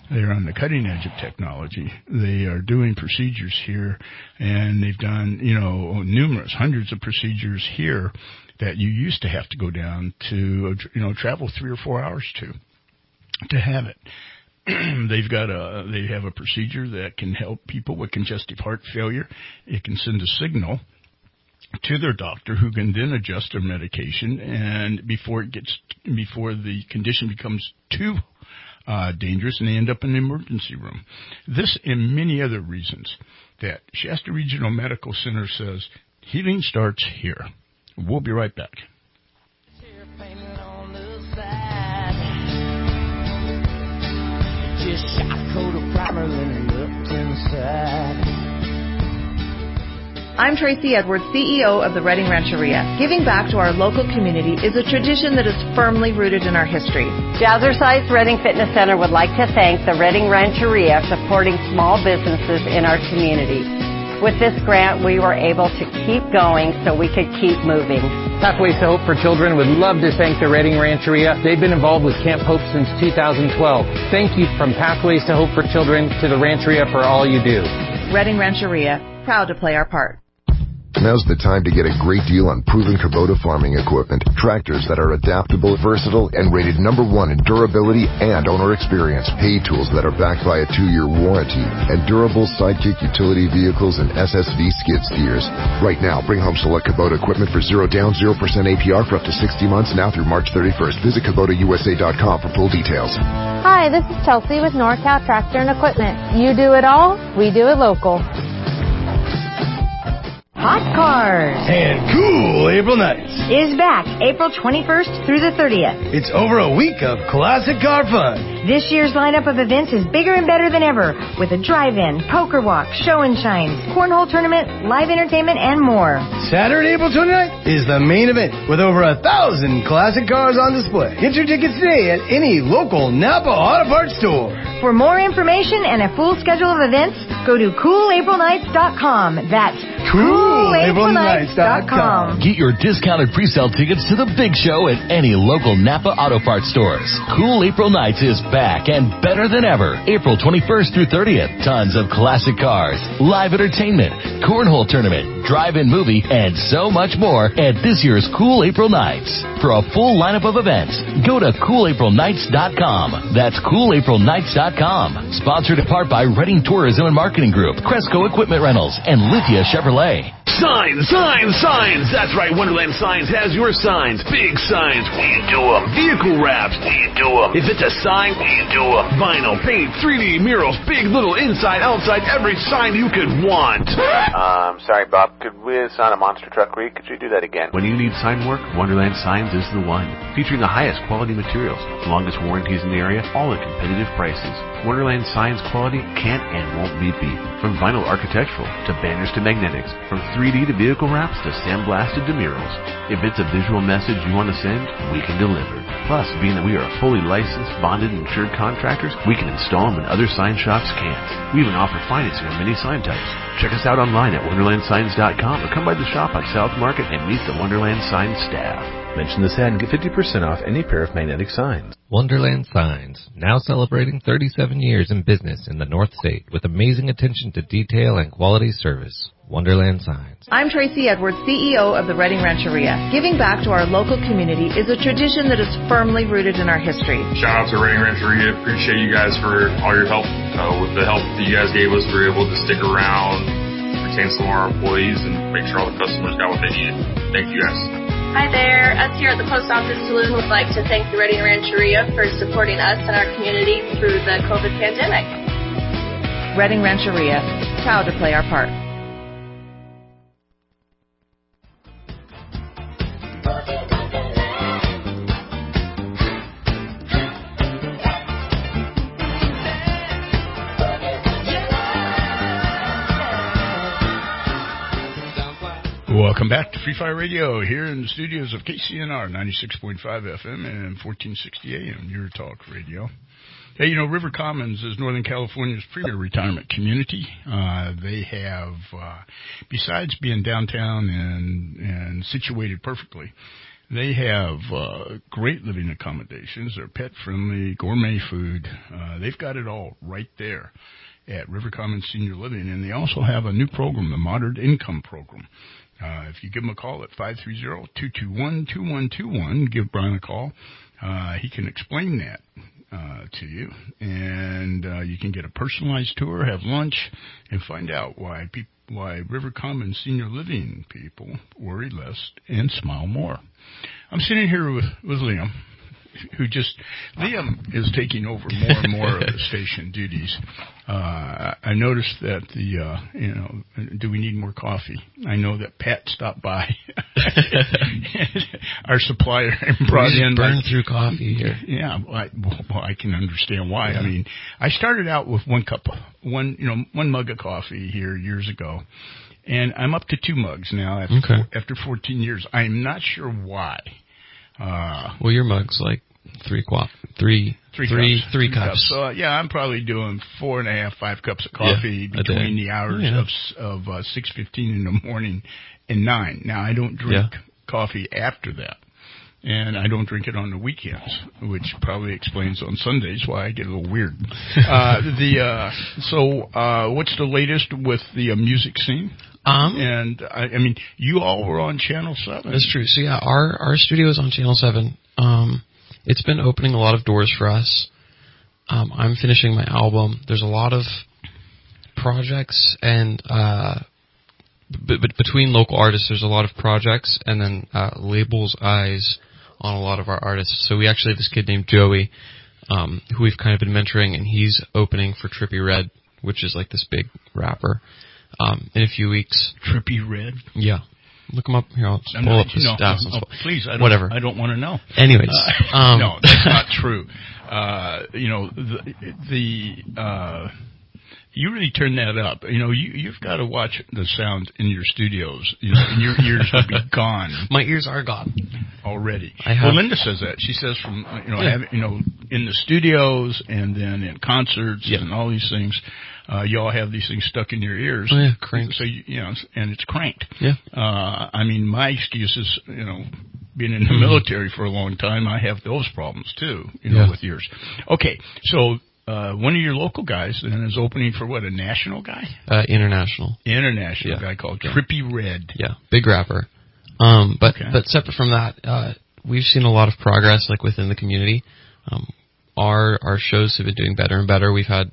They're on the cutting edge of technology. They are doing procedures here, and they've done, you know, numerous, hundreds of procedures here that you used to have to go down to, you know, travel three or four hours to, to have it. They've got a, they have a procedure that can help people with congestive heart failure. It can send a signal to their doctor, who can then adjust their medication, and before it gets, before the condition becomes too Uh, dangerous, and they end up in the emergency room. This and many other reasons that Shasta Regional Medical Center says healing starts here. We'll be right back. Just shot a coat of primer, then looked inside. I'm Tracy Edwards, C E O of the Redding Rancheria. Giving back to our local community is a tradition that is firmly rooted in our history. Jazzercise Redding Fitness Center would like to thank the Redding Rancheria for supporting small businesses in our community. With this grant, we were able to keep going so we could keep moving. Pathways to Hope for Children would love to thank the Redding Rancheria. They've been involved with Camp Hope since two thousand twelve. Thank you from Pathways to Hope for Children to the Rancheria for all you do. Redding Rancheria, proud to play our part. Now's the time to get a great deal on proven Kubota farming equipment. Tractors that are adaptable, versatile, and rated number one in durability and owner experience. Hay tools that are backed by a two-year warranty. And durable Sidekick utility vehicles and S S V skid steers. Right now, bring home select Kubota equipment for zero down, zero percent A P R for up to sixty months now through March thirty-first. Visit Kubota U S A dot com for full details. Hi, this is Chelsea with NorCal Tractor and Equipment. You do it all, we do it local. Hot Cars and Cool April Nights is back April twenty-first through the thirtieth. It's over a week of classic car fun. This year's lineup of events is bigger and better than ever, with a drive-in, poker walk, show and shine, cornhole tournament, live entertainment, and more. Saturday, April twenty-ninth is the main event with over a thousand classic cars on display. Get your tickets today at any local Napa Auto Parts store. For more information and a full schedule of events, go to cool april nights dot com. That's cool april nights dot com. Get your discounted pre-sale tickets to the big show at any local Napa Auto Parts stores. Cool April Nights is back and better than ever. April twenty-first through thirtieth. Tons of classic cars, live entertainment, cornhole tournament, drive-in movie, and so much more at this year's Cool April Nights. For a full lineup of events, go to cool april nights dot com. That's cool april nights dot com. Sponsored in part by Redding Tourism and Marketing Group, Cresco Equipment Rentals, and Lithia Chevrolet. Signs, signs, signs. That's right, Wonderland Signs has your signs. Big signs, we do them. Vehicle wraps, we do them. If it's a sign, we do them. Vinyl, paint, three D murals, big, little, inside, outside, every sign you could want. Um, sorry, Bob. Could we sign a monster truck read? Could you do that again? When you need sign work, Wonderland Signs is the one. Featuring the highest quality materials, longest warranties in the area, all at competitive prices. Wonderland Signs quality can't and won't be beat. From vinyl architectural to banners to magnetics, from three D to vehicle wraps to sandblasted to murals. If it's a visual message you want to send, we can deliver. Plus, being that we are fully licensed, bonded, and insured contractors, we can install them when other sign shops can't. We even offer financing on many sign types. Check us out online at wonderland signs dot com or come by the shop on South Market and meet the Wonderland Signs staff. Mention this ad and get fifty percent off any pair of magnetic signs. Wonderland Signs, now celebrating thirty-seven years in business in the North State with amazing attention to detail and quality service. Wonderland Signs. I'm Tracy Edwards, C E O of the Redding Rancheria. Giving back to our local community is a tradition that is firmly rooted in our history. Shout out to Redding Rancheria. Appreciate you guys for all your help. Uh, with the help that you guys gave us, we were able to stick around, retain some of our employees, and make sure all the customers got what they needed. Thank you guys. Hi there. Us here at the Post Office Saloon would like to thank the Redding Rancheria for supporting us and our community through the COVID pandemic. Redding Rancheria, proud to play our part. Welcome back to Free Fire Radio here in the studios of K C N R ninety-six point five F M and fourteen sixty A M, your talk radio. Hey, you know, River Commons is Northern California's premier retirement community. Uh, they have, uh, besides being downtown and, and situated perfectly, They have uh, great living accommodations. They're pet-friendly, gourmet food. Uh, they've got it all right there at River Common Senior Living. And they also have a new program, the Moderate Income Program. Uh, if you give them a call at five three zero, two two one, two one two one, give Brian a call. Uh, he can explain that uh, to you. And uh, you can get a personalized tour, have lunch, and find out why people, why River Common Senior Living people worry less and smile more. I'm sitting here with, with Liam, who just, Liam is taking over more and more of the station duties. Uh, I noticed that the, uh, you know, do we need more coffee? I know that Pat stopped by, our supplier, and brought we in. burn like, through coffee here. Yeah, well I, well, I can understand why. Yeah. I mean, I started out with one cup, one, you know, one mug of coffee here years ago. And I'm up to two mugs now after, okay. four, after fourteen years. I'm not sure why. Uh, well, your mug's like three quap, three, three, three, cups, three three cups. cups. So uh, yeah, I'm probably doing four and a half, five cups of coffee yeah, between the hours yeah. of of uh, six fifteen in the morning and nine. Now I don't drink yeah. coffee after that, and I don't drink it on the weekends, which probably explains on Sundays why I get a little weird. uh, the uh, so uh, what's the latest with the uh, music scene? Um, and I, I mean, you all were on Channel seven. That's true. So yeah, our our studio is on Channel seven. Um, it's been opening a lot of doors for us. Um, I'm finishing my album. There's a lot of projects, and uh, b- b- between local artists, there's a lot of projects, and then uh, labels' eyes on a lot of our artists. So we actually have this kid named Joey, um, who we've kind of been mentoring, and he's opening for Trippie Redd, which is like this big rapper. Um, in a few weeks. Trippie Redd? Yeah. Look him up here. I'll I'm pull not, up his no, stats. Oh, please, I don't, Whatever. I don't want to know. Anyways. Uh, um, no, that's not true. Uh, you know, the, the uh, you really turn that up. You know, you, you've got to watch the sound in your studios. You know, and your ears will be gone. My ears are gone. Already. I have. Well, Linda says that. She says from, you know, yeah. having, you know, in the studios and then in concerts yeah. and all these things, Uh, you all have these things stuck in your ears. Oh, yeah, cranked. So, you, you know, and it's cranked. Yeah. Uh, I mean, my excuse is, you know, being in the mm-hmm. military for a long time, I have those problems too, you know, yeah. with ears. Okay. So, uh, one of your local guys then is opening for what, a national guy? Uh, international. International yeah. guy called yeah. Trippie Redd. Yeah. Big rapper. Um, but, okay. but separate from that, uh, we've seen a lot of progress, like, within the community. Um, our, our shows have been doing better and better. We've had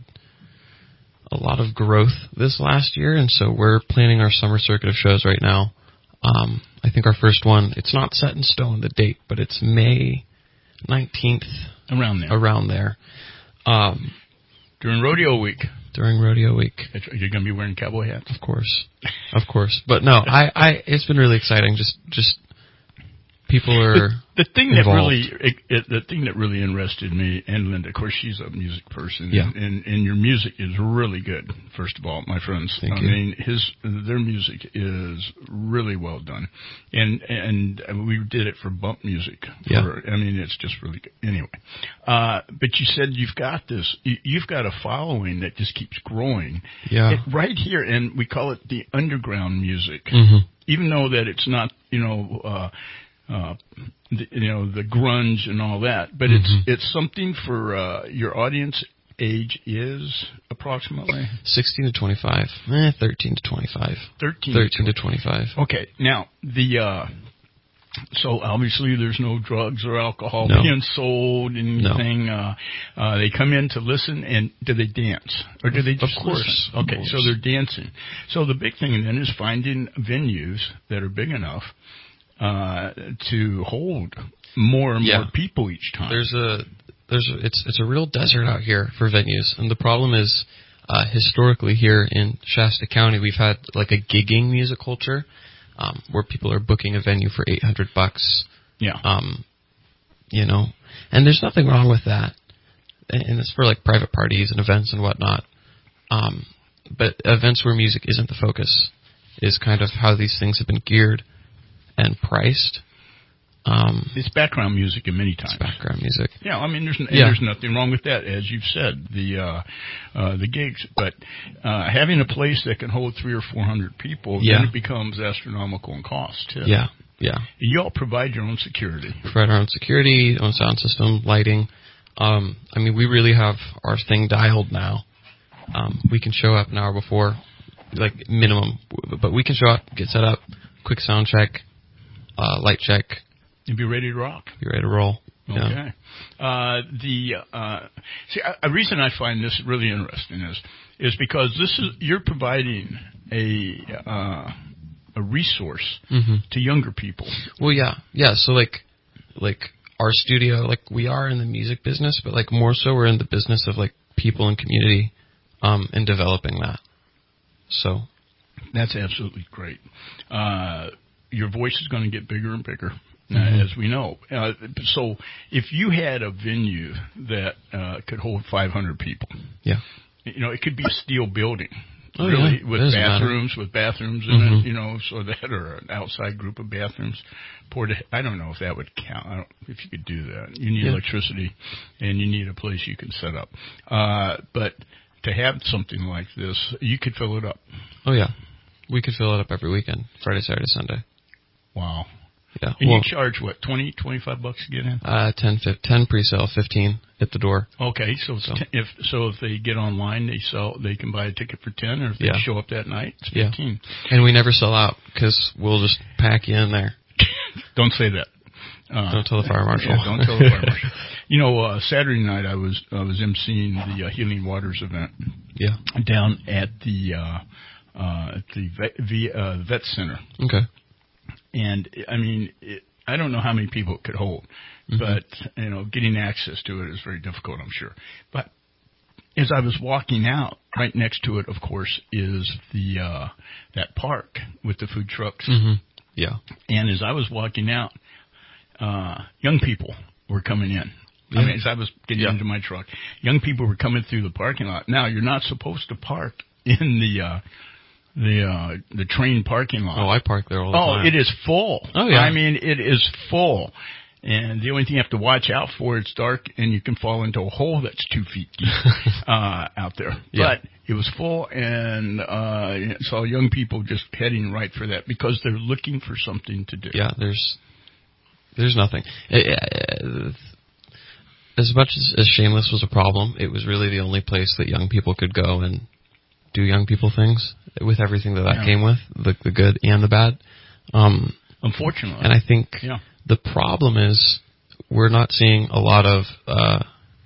a lot of growth this last year, and so we're planning our summer circuit of shows right now. Um, I think our first one, it's not set in stone, the date, but it's May nineteenth. Around there. Around there. Um, during rodeo week. During rodeo week. You're going to be wearing cowboy hats? Of course. Of course. But no, I, I, it's been really exciting. Just, just people are the, the thing involved. that really it, it, the thing that really interested me, and Linda, of course, she's a music person, yeah. and, and, and your music is really good. First of all, my friends, Thank I you. mean, his their music is really well done, and and we did it for bump music. Yeah. For, I mean, it's just really good. Anyway, uh, but you said you've got this, you've got a following that just keeps growing. Yeah. It, right here, and we call it the underground music, mm-hmm. even though that it's not, you know. Uh, Uh, the, you know, the grunge and all that, but mm-hmm. it's it's something for uh, your audience. Age is approximately sixteen to twenty-five, eh, thirteen to twenty-five, thirteen, thirteen to twenty-five. Okay, now the uh, so obviously there's no drugs or alcohol no. being sold, anything. No. Uh, uh, they come in to listen, and do they dance or do they just of course. listen? Okay, of course. so they're dancing. So the big thing then is finding venues that are big enough Uh, to hold more and yeah. more people each time. There's a, there's a, it's it's a real desert out here for venues, and the problem is, uh, historically here in Shasta County, we've had like a gigging music culture, um, where people are booking a venue for eight hundred bucks. Yeah. Um, you know, and there's nothing wrong with that, and it's for like private parties and events and whatnot. Um, but events where music isn't the focus is kind of how these things have been geared and priced. Um, it's background music in many times. It's background music. Yeah, I mean, there's yeah. there's nothing wrong with that, as you've said, the uh, uh, the gigs. But uh, having a place that can hold three or four hundred people, yeah. then it becomes astronomical in cost too. Yeah, Yeah. You all provide your own security. Provide our own security, own sound system, lighting. Um, I mean, we really have our thing dialed now. Um, we can show up an hour before, like minimum, but we can show up, get set up, quick sound check, uh, light check. And be ready to rock. Be ready to roll. Okay. Yeah. Uh, the uh, see, a, a reason I find this really interesting is is because this is you're providing a uh, a resource mm-hmm. to younger people. Well, yeah, yeah. So like like our studio, like we are in the music business, but like more so we're in the business of like people and community, um, and developing that. So that's absolutely great. Uh, your voice is going to get bigger and bigger. Uh, mm-hmm. as we know. Uh, so if you had a venue that uh, could hold five hundred people, yeah, you know, it could be a steel building, oh, really, yeah. with bathrooms, matter. with bathrooms in mm-hmm. it, you know, so that, or an outside group of bathrooms. Poured, I don't know if that would count, I don't, if you could do that. You need yeah. electricity, and you need a place you can set up. Uh, but to have something like this, you could fill it up. Oh, yeah. We could fill it up every weekend, Friday, Saturday, Sunday. Wow. Yeah. And well, you charge, what, twenty, twenty-five bucks to get in? Uh, ten, ten pre-sale, fifteen at the door. Okay, so, so. T- if so, if they get online, they sell, they can buy a ticket for ten, or if they yeah. show up that night, it's fifteen. Yeah. And we never sell out because we'll just pack you in there. Don't say that. Uh, don't tell the fire marshal. Yeah, don't tell the fire marshal. You know, uh, Saturday night I was I was emceeing the uh, Healing Waters event. Yeah. Down at the uh, uh, at the vet, the, uh, vet center. Okay. And, I mean, it, I don't know how many people it could hold, mm-hmm. but, you know, getting access to it is very difficult, I'm sure. But as I was walking out, right next to it, of course, is the uh, that park with the food trucks. Mm-hmm. Yeah. And as I was walking out, uh, young people were coming in. Yeah. I mean, as I was getting yeah. into my truck, young people were coming through the parking lot. Now, you're not supposed to park in the uh, the uh, the train parking lot. Oh, I park there all the oh, time. Oh, it is full. Oh, yeah. I mean, it is full. And the only thing you have to watch out for, it's dark, and you can fall into a hole that's two feet deep uh, out there. Yeah. But it was full, and uh, saw young people just heading right for that because they're looking for something to do. Yeah, there's there's nothing. As much as, as Shameless was a problem, it was really the only place that young people could go and do young people things with everything that that yeah. came with, the, the good and the bad. Um, Unfortunately. And I think yeah. the problem is we're not seeing a lot of uh,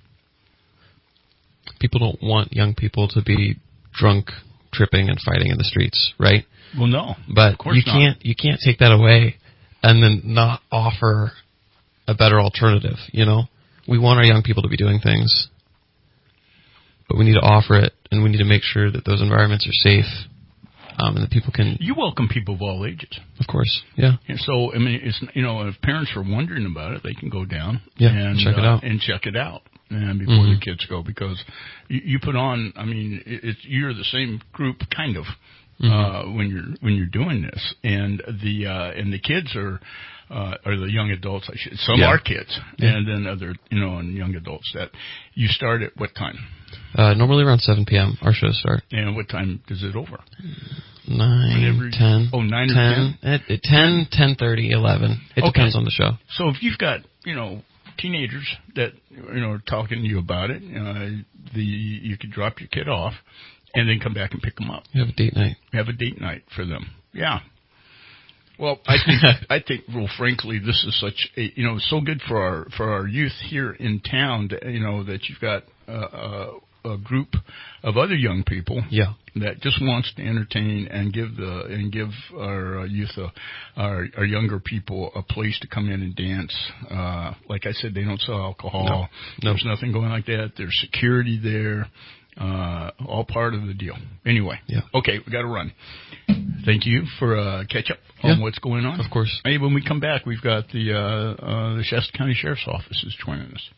people don't want young people to be drunk, tripping, and fighting in the streets, right? Well, no, but of course you not. can't you can't take that away and then not offer a better alternative. You know, we want our young people to be doing things, but we need to offer it, and we need to make sure that those environments are safe. Um, and that people can. You welcome people of all ages, of course. Yeah. And so I mean, it's you know, if parents are wondering about it, they can go down. Yeah, and check it uh, out and check it out, and before mm-hmm. the kids go, because you, you put on. I mean, it, it's you're the same group, kind of, mm-hmm. uh, when you're when you're doing this, and the uh, and the kids are. Uh, or the young adults, I should. Some yeah. are kids, yeah. and then other, you know, and young adults. That you start at what time? Uh, normally around seven p.m. Our shows start. And what time does it over? Nine, Whenever, ten. Oh, nine ten, or ten. At, at ten, ten thirty, eleven. It okay. depends on the show. So if you've got, you know, teenagers that you know are talking to you about it, uh, the you could drop your kid off, and then come back and pick them up. You have a date night. Have a date night for them. Yeah. Well, I think I think, well, frankly, this is such a you know so good for our for our youth here in town. To, you know that you've got uh, a, a group of other young people, yeah. that just wants to entertain and give the and give our uh, youth, a, our our younger people, a place to come in and dance. Uh, like I said, they don't sell alcohol. No. There's nothing going like that. There's security there. Uh, all part of the deal. Anyway, yeah. Okay, we got to run. Thank you for uh, catch up on yeah, what's going on. Of course. Hey, when we come back, we've got the uh, uh, the Shasta County Sheriff's Office is joining us.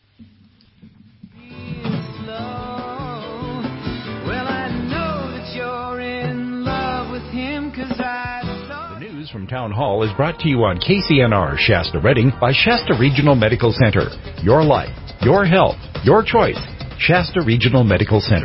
Well, I know that you're in love with him 'cause I. The news from Town Hall is brought to you on K C N R Shasta Redding by Shasta Regional Medical Center. Your life, your health, your choice. Shasta Regional Medical Center.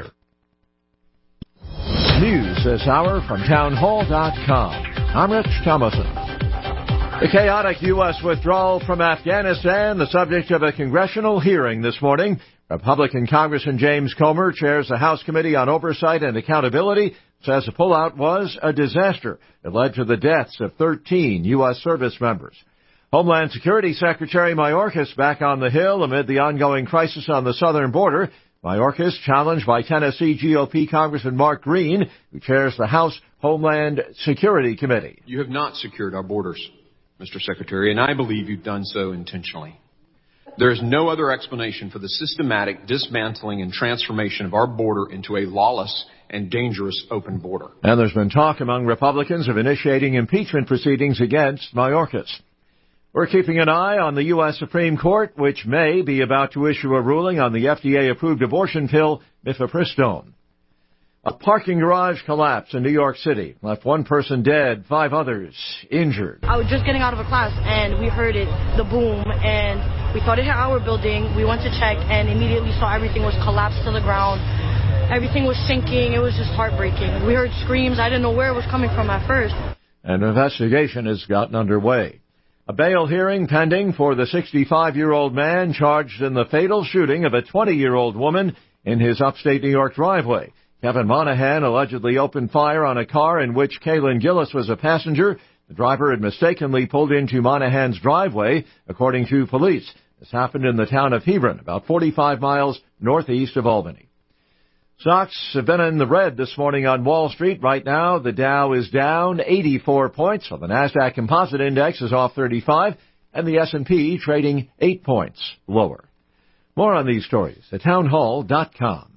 News this hour from town hall dot com. I'm Rich Thomason. The chaotic U S withdrawal from Afghanistan, the subject of a congressional hearing this morning. Republican Congressman James Comer chairs the House Committee on Oversight and Accountability, says the pullout was a disaster. It led to the deaths of thirteen U S service members. Homeland Security Secretary Mayorkas back on the Hill amid the ongoing crisis on the southern border. Mayorkas challenged by Tennessee G O P Congressman Mark Green, who chairs the House Homeland Security Committee. You have not secured our borders, Mister Secretary, and I believe you've done so intentionally. There is no other explanation for the systematic dismantling and transformation of our border into a lawless and dangerous open border. And there's been talk among Republicans of initiating impeachment proceedings against Mayorkas. We're keeping an eye on the U S Supreme Court, which may be about to issue a ruling on the F D A-approved abortion pill, mifepristone. A parking garage collapse in New York City left one person dead, five others injured. I was just getting out of a class, and we heard it, the boom, and we thought it hit our building. We went to check, and immediately saw everything was collapsed to the ground. Everything was sinking. It was just heartbreaking. We heard screams. I didn't know where it was coming from at first. An investigation has gotten underway. A bail hearing pending for the sixty-five-year-old man charged in the fatal shooting of a twenty-year-old woman in his upstate New York driveway. Kevin Monahan allegedly opened fire on a car in which Kaylin Gillis was a passenger. The driver had mistakenly pulled into Monahan's driveway, according to police. This happened in the town of Hebron, about forty-five miles northeast of Albany. Stocks have been in the red this morning on Wall Street. Right now, the Dow is down eighty-four points, while the Nasdaq Composite Index is off thirty-five, and the S and P trading eight points lower. More on these stories at townhall dot com.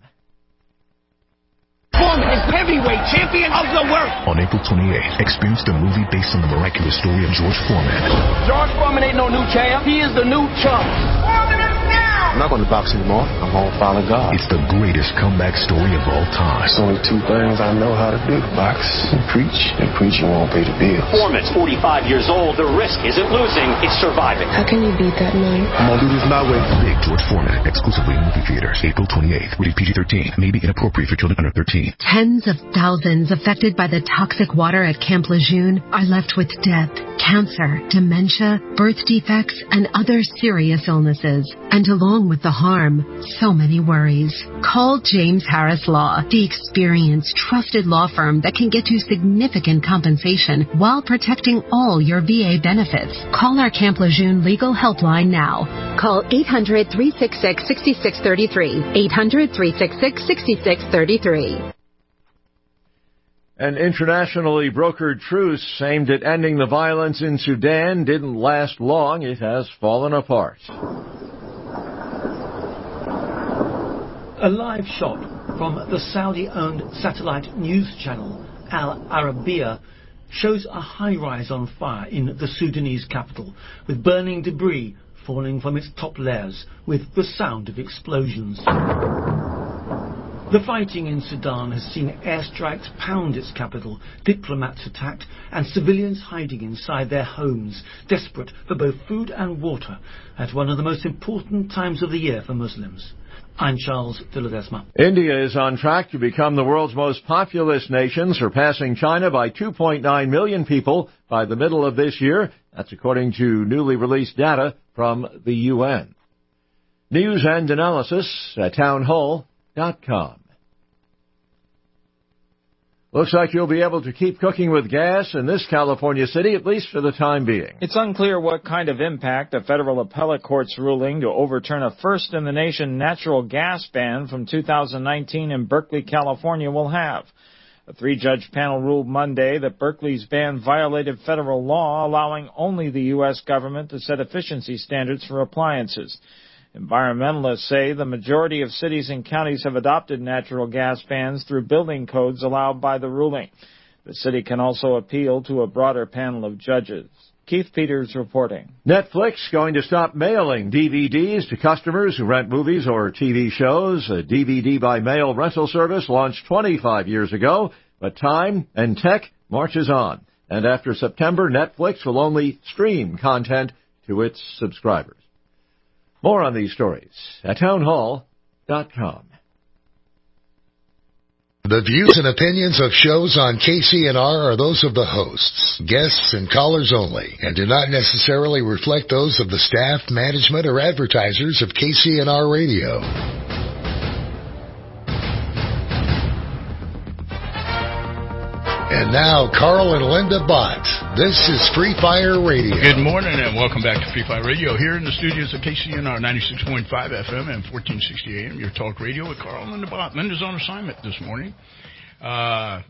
Foreman is heavyweight champion of the world. On April twenty-eighth, experience the movie based on the miraculous story of George Foreman. George Foreman ain't no new champ. He is the new chump. Foreman is now. I'm not going to box anymore. I'm going to follow God. It's the greatest comeback story of all time. There's only two things I know how to do. Box and preach. And preaching won't pay the bills. Foreman's forty-five years old. The risk isn't losing. It's surviving. How can you beat that man? I'm going to do this my way. Big George Foreman. Exclusively in movie theaters. April twenty-eighth. Rated P G thirteen. May be inappropriate for children under thirteen. Tens of thousands affected by the toxic water at Camp Lejeune are left with death, cancer, dementia, birth defects, and other serious illnesses. And along with the harm, so many worries. Call James Harris Law, the experienced, trusted law firm that can get you significant compensation while protecting all your V A benefits. Call our Camp Lejeune legal helpline now. Call eight hundred, three six six, six six three three. eight hundred, three six six, six six three three. An internationally brokered truce aimed at ending the violence in Sudan didn't last long. It has fallen apart. A live shot from the Saudi-owned satellite news channel Al Arabiya shows a high-rise on fire in the Sudanese capital, with burning debris falling from its top layers with the sound of explosions. The fighting in Sudan has seen airstrikes pound its capital, diplomats attacked, and civilians hiding inside their homes, desperate for both food and water at one of the most important times of the year for Muslims. I'm Charles de Ledesma. India is on track to become the world's most populous nation, surpassing China by two point nine million people by the middle of this year. That's according to newly released data from the U N. News and analysis at townhall dot com. Looks like you'll be able to keep cooking with gas in this California city, at least for the time being. It's unclear what kind of impact a federal appellate court's ruling to overturn a first-in-the-nation natural gas ban from two thousand nineteen in Berkeley, California will have. A three-judge panel ruled Monday that Berkeley's ban violated federal law, allowing only the U S government to set efficiency standards for appliances. Environmentalists say the majority of cities and counties have adopted natural gas bans through building codes allowed by the ruling. The city can also appeal to a broader panel of judges. Keith Peters reporting. Netflix going to stop mailing D V Ds to customers who rent movies or T V shows. A D V D by mail rental service launched twenty-five years ago, but time and tech marches on. And after September, Netflix will only stream content to its subscribers. More on these stories at townhall dot com. The views and opinions of shows on K C N R are those of the hosts, guests, and callers only, and do not necessarily reflect those of the staff, management, or advertisers of K C N R Radio. And now, Carl and Linda Bott. This is Free Fire Radio. Good morning and welcome back to Free Fire Radio here in the studios of K C N R ninety-six point five F M and fourteen sixty A M, your talk radio with Carl and Linda Bott. Linda's on assignment this morning. Uh,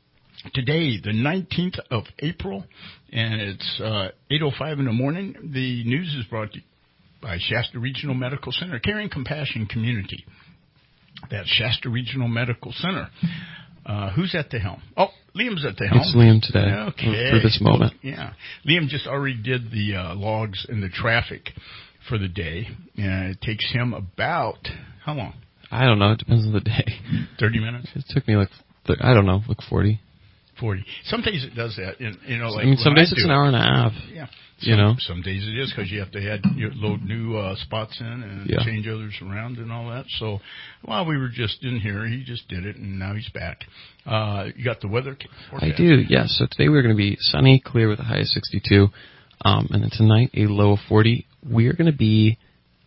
today, the nineteenth of April, and it's uh, eight oh five in the morning. The news is brought to you by Shasta Regional Medical Center, Caring Compassion Community. That's Shasta Regional Medical Center. Uh, who's at the helm? Oh, Liam's at the helm. It's Liam today. Okay. For this moment. Yeah. Liam just already did the uh, logs and the traffic for the day. And it takes him about, how long? I don't know. It depends on the day. thirty minutes? It took me like, I don't know, like forty. forty. Some days it does that. You know, like I mean, some days I it's an hour and a half. Yeah. You some, know? Some days it is because you have to add, you load new uh, spots in and yeah. change others around and all that. So while we were just in here, he just did it, and now he's back. Uh, you got the weather forecast? I do, yes. So today we're going to be sunny, clear with a high of sixty-two. Um, and then tonight, a low of forty. We're going to be,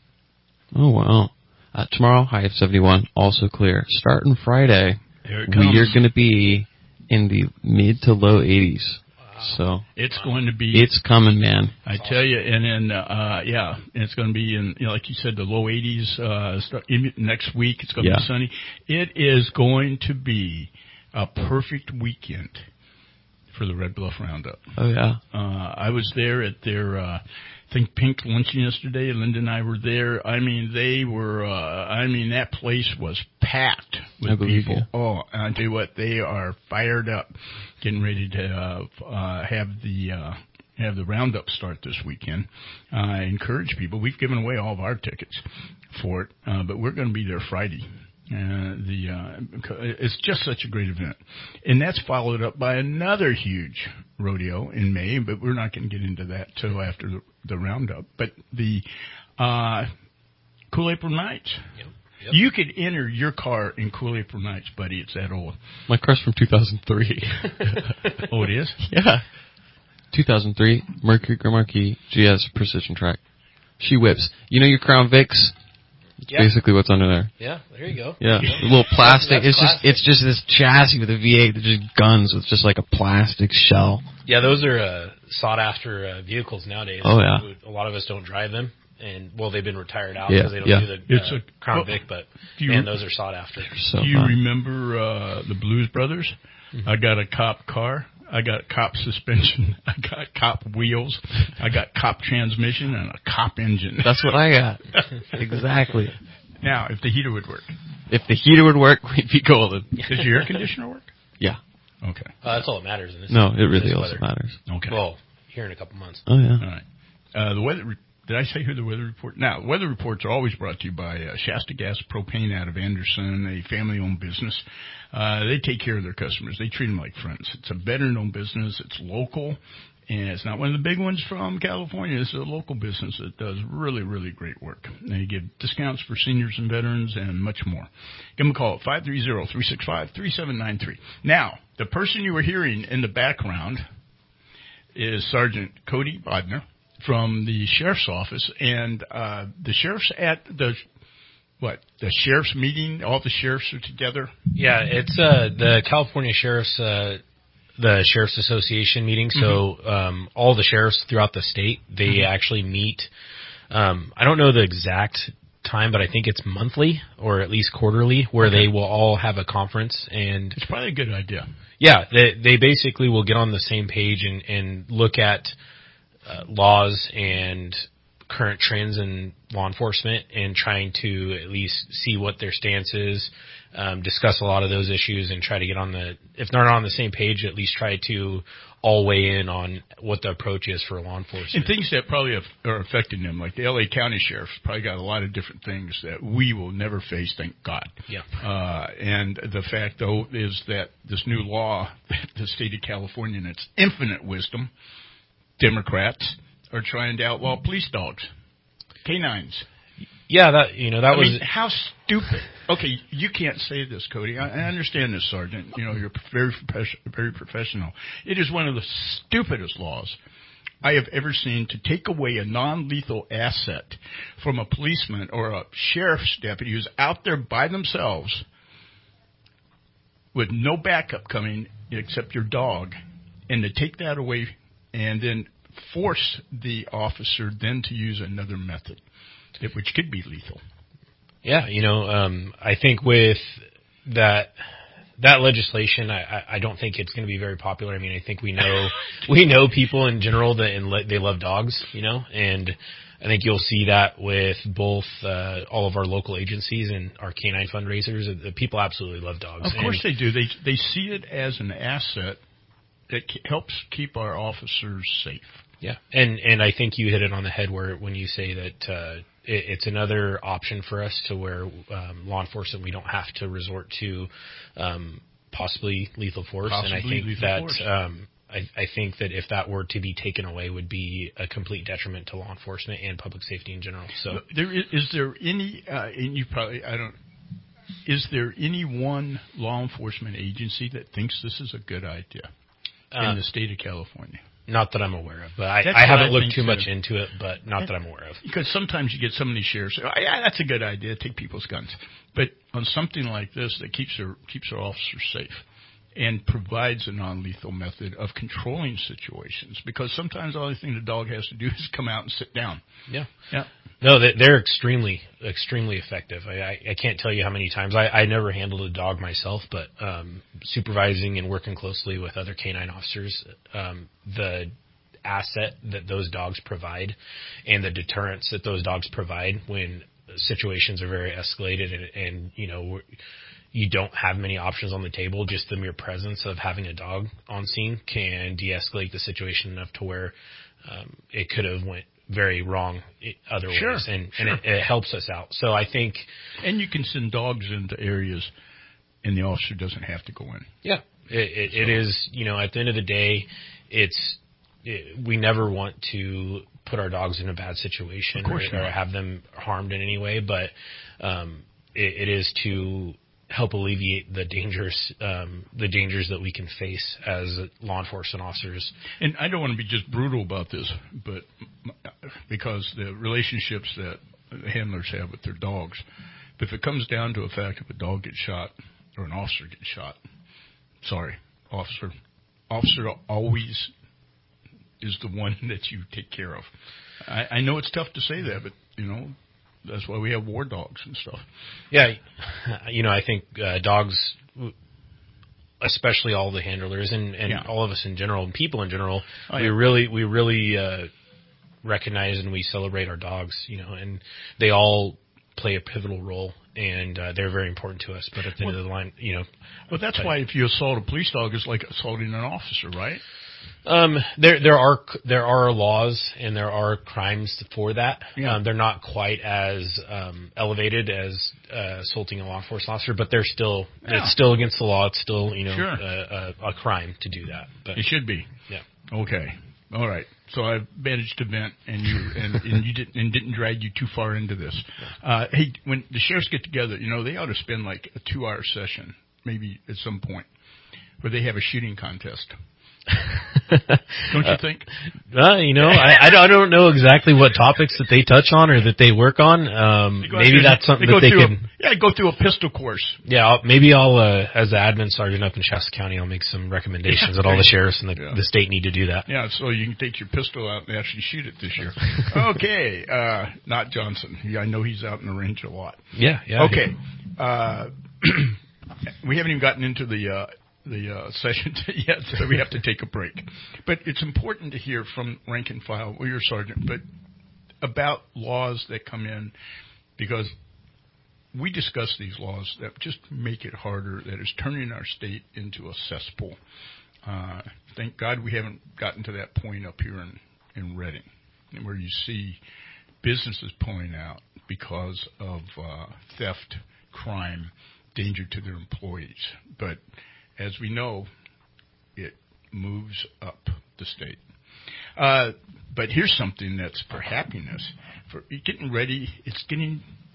oh, wow. Uh, tomorrow, high of seventy-one, also clear. Starting Friday, Here it comes. we are going to be in the mid to low eighties. So it's going to be. It's coming, man. I tell you, and then uh, yeah, it's going to be in, you know, like you said, the low eighties. Uh, start, in, next week, it's going to yeah. be sunny. It is going to be a perfect weekend for the Red Bluff Roundup. Oh yeah. Uh, I was there at their, uh, I think Pink luncheon yesterday. Linda and I were there. I mean, they were. Uh, I mean, that place was packed with I believe people. You. Oh, and I tell you what, they are fired up, getting ready to uh, uh, have the uh, have the roundup start this weekend. Uh, I encourage people. We've given away all of our tickets for it, uh, but we're going to be there Friday. Uh, the uh, it's just such a great event, and that's followed up by another huge rodeo in May. But we're not going to get into that till after the, the roundup. But the uh, Cool April Nights. Yep. Yep. You could enter your car in Cool April Nights, buddy. It's that old. My car's from two thousand three. Oh, it is? Yeah. two thousand three Mercury Grand Marquis G S Precision Track. She whips. You know your Crown Vics? It's yeah. basically what's under there. Yeah, there you go. Yeah, you go. a little plastic. That's, that's it's classic. just it's just this chassis with a V eight that just guns with just like a plastic shell. Yeah, those are uh, sought after uh, vehicles nowadays. Oh yeah. A lot of us don't drive them, and well, they've been retired out yeah, because they don't yeah. do the uh, it's a, Crown oh, Vic, but you, man, those are sought after. So do you fun. remember uh, the Blues Brothers? Mm-hmm. I got a cop car. I got cop suspension. I got cop wheels. I got cop transmission and a cop engine. That's what I got. Exactly. Now, if the heater would work. If the heater would work, we'd be golden. Does your air conditioner work? Yeah. Okay. Uh, that's all that matters in this. No, it really this also weather. matters. Okay. Well, here in a couple months. Oh, yeah. All right. Uh, the weather. Re- did I say who the weather report? Now, weather reports are always brought to you by uh, Shasta Gas Propane out of Anderson, a family-owned business. Uh, they take care of their customers. They treat them like friends. It's a veteran-owned business. It's local. And it's not one of the big ones from California. It's a local business that does really, really great work. They give discounts for seniors and veterans and much more. Give them a call at five three zero, three six five, three seven nine three. Now, the person you were hearing in the background is Sergeant Cody Bodner from the Sheriff's Office. And uh, the Sheriff's at the, what, the Sheriff's meeting? All the Sheriffs are together? Yeah, it's uh, the California Sheriff's uh the Sheriff's Association meeting. So mm-hmm. um, all the sheriffs throughout the state, they mm-hmm. actually meet. Um, I don't know the exact time, but I think it's monthly or at least quarterly where okay. they will all have a conference. And it's probably a good idea. Yeah, they, they basically will get on the same page and, and look at uh, laws and current trends in law enforcement and trying to at least see what their stance is. Um, discuss a lot of those issues and try to get on the, if they're not on the same page, at least try to all weigh in on what the approach is for law enforcement. And things that probably have, are affecting them, like the L A County Sheriff's probably got a lot of different things that we will never face, thank God. Yeah. Uh, and the fact, though, is that this new law that the state of California, in its infinite wisdom, Democrats are trying to outlaw police dogs, canines. Yeah, that you know that I was mean, how stupid. Okay, you can't say this, Cody. I, I understand this, Sergeant. You know, you're very very professional. It is one of the stupidest laws I have ever seen to take away a non-lethal asset from a policeman or a sheriff's deputy who's out there by themselves with no backup coming except your dog, and to take that away and then force the officer then to use another method, which could be lethal. Yeah, you know, um, I think with that that legislation, I, I don't think it's going to be very popular. I mean, I think we know we know people in general that and they love dogs, you know, and I think you'll see that with both uh, all of our local agencies and our canine fundraisers. The people absolutely love dogs. Of course and, they do. They they see it as an asset that helps keep our officers safe. Yeah, and and I think you hit it on the head where when you say that uh, it, it's another option for us to where um, law enforcement, we don't have to resort to um, possibly lethal force. Possibly and I think lethal that force. Um, I, I think that if that were to be taken away, would be a complete detriment to law enforcement and public safety in general. So, there is, is there any? Uh, and you probably I don't. Is there any one law enforcement agency that thinks this is a good idea uh, in the state of California? Not that I'm aware of, but I, That's I haven't I looked too too. much into it, but not that, that I'm aware of. Because sometimes you get some of these sheriffs say, oh, yeah, that's a good idea, take people's guns. But on something like this that keeps their, keeps their officers safe and provides a non-lethal method of controlling situations, because sometimes the only thing the dog has to do is come out and sit down. Yeah. Yeah. No, they're extremely, extremely effective. I, I, I can't tell you how many times. I, I never handled a dog myself, but um, supervising and working closely with other canine officers, um, the asset that those dogs provide and the deterrence that those dogs provide when situations are very escalated and, and you know, you don't have many options on the table, just the mere presence of having a dog on scene can de-escalate the situation enough to where um, it could have went very wrong other sure, ways, and, sure. and it, it helps us out. So I think, and you can send dogs into areas, and the officer doesn't have to go in. Yeah, it, it, so. it is. You know, at the end of the day, it's it, we never want to put our dogs in a bad situation or, or have them harmed in any way, but um, it, it is to help alleviate the dangers, um, the dangers that we can face as law enforcement officers. And I don't want to be just brutal about this, but because the relationships that handlers have with their dogs, but if it comes down to a fact if a dog gets shot or an officer gets shot, sorry, officer, officer always is the one that you take care of. I, I know it's tough to say that, but you know, that's why we have war dogs and stuff. Yeah, you know, I think uh, dogs, especially all the handlers and, and yeah. all of us in general, and people in general, oh, we yeah. really we really uh, recognize and we celebrate our dogs, you know, and they all play a pivotal role, and uh, they're very important to us. But at the well, end of the line, you know. Well, that's why if you assault a police dog, it's like assaulting an officer, right? Um, there, there are, there are laws and there are crimes for that. Yeah. Um, they're not quite as, um, elevated as, uh, assaulting a law enforcement officer, but they're still, yeah. it's still against the law. It's still, you know, sure. a, a, a crime to do that. But it should be. Yeah. Okay. All right. So I managed to vent, and you and, and you didn't and didn't drag you too far into this. Uh, hey, when the sheriffs get together, you know, they ought to spend like a two-hour session, maybe at some point, where they have a shooting contest. Don't you think? Uh, you know, I, I don't know exactly what topics that they touch on or that they work on. Um, maybe that's something they that they can. A, yeah, go through a pistol course. Yeah, I'll, maybe I'll, uh, as the admin sergeant up in Shasta County, I'll make some recommendations yeah, that all the sheriffs and the, yeah. the state need to do that. Yeah, so you can take your pistol out and actually shoot it this year. Okay, uh, not Johnson. Yeah, I know he's out in the range a lot. Yeah, yeah. Okay, yeah. Uh, we haven't even gotten into the. Uh, the uh, session yet, so we have to take a break. But it's important to hear from rank and file, or your sergeant, but about laws that come in, because we discuss these laws that just make it harder, that is turning our state into a cesspool. Uh, thank God we haven't gotten to that point up here in, in Redding, where you see businesses pulling out because of uh, theft, crime, danger to their employees. But as we know, it moves up the state. Uh, but here's something that's for happiness. For getting ready, it's getting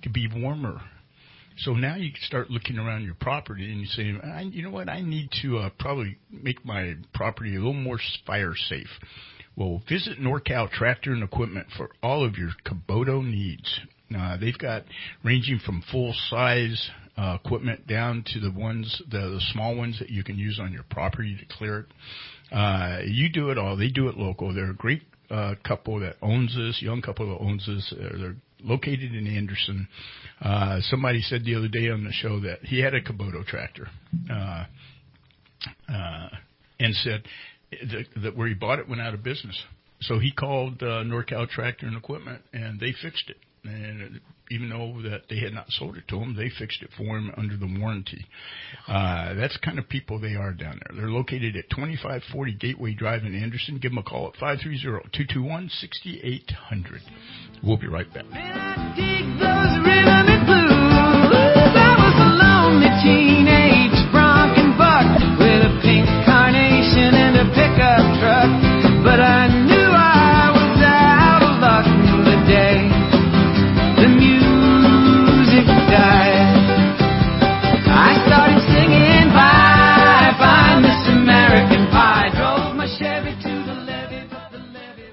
to be warmer. So now you can start looking around your property and you say, I, you know what, I need to uh, probably make my property a little more fire safe. Well, visit NorCal Tractor and Equipment for all of your Kubota needs. Uh, they've got ranging from full-size uh, equipment down to the ones, the, the small ones that you can use on your property to clear it. Uh, you do it all. They do it local. They're a great uh, couple that owns this, young couple that owns this. Uh, they're located in Anderson. Uh, somebody said the other day on the show that he had a Kubota tractor, uh, uh, and said that, that where he bought it went out of business. So he called uh, NorCal Tractor and Equipment, and they fixed it. And even though that they had not sold it to him, they fixed it for him under the warranty. Uh, that's the kind of people they are down there. They're located at twenty-five forty Gateway Drive in Anderson. Give them a call at five three zero, two two one, six eight zero zero. We'll be right back. Teenage bronc and buck with a pink carnation and a pickup truck, but I knew I was out of luck the day the music died. I started singing bye bye Miss American Pie, drove my Chevy to the levee, but the levee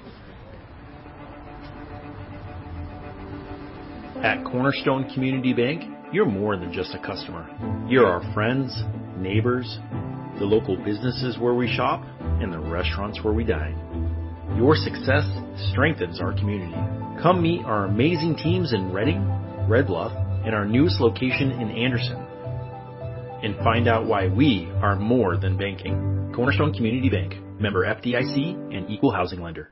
was... At Cornerstone Community Bank, you're more than just a customer. You're our friends, neighbors, the local businesses where we shop, and the restaurants where we dine. Your success strengthens our community. Come meet our amazing teams in Redding, Red Bluff, and our newest location in Anderson. And find out why we are more than banking. Cornerstone Community Bank, member F D I C and equal housing lender.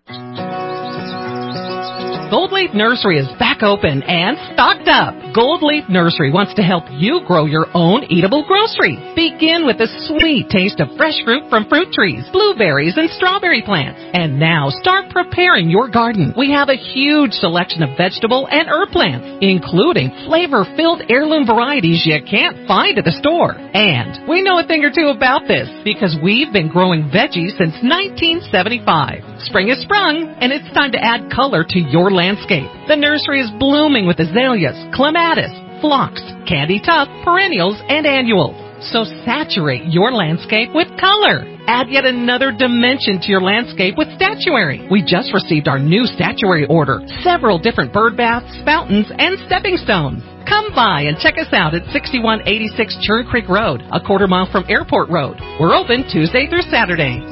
Gold Leaf Nursery is back open and stocked up. Gold Leaf Nursery wants to help you grow your own eatable grocery. Begin with the sweet taste of fresh fruit from fruit trees, blueberries, and strawberry plants. And now start preparing your garden. We have a huge selection of vegetable and herb plants, including flavor-filled heirloom varieties you can't find at the store. And we know a thing or two about this because we've been growing veggies since nineteen seventy-five. Spring has sprung, and it's time to add color to your landscape. The nursery is blooming with azaleas, clematis, phlox, candy tuft, perennials, and annuals. So saturate your landscape with color. Add yet another dimension to your landscape with statuary. We just received our new statuary order. Several different bird baths, fountains, and stepping stones. Come by and check us out at sixty-one eighty-six Churn Creek Road, a quarter mile from Airport Road. We're open Tuesday through Saturday.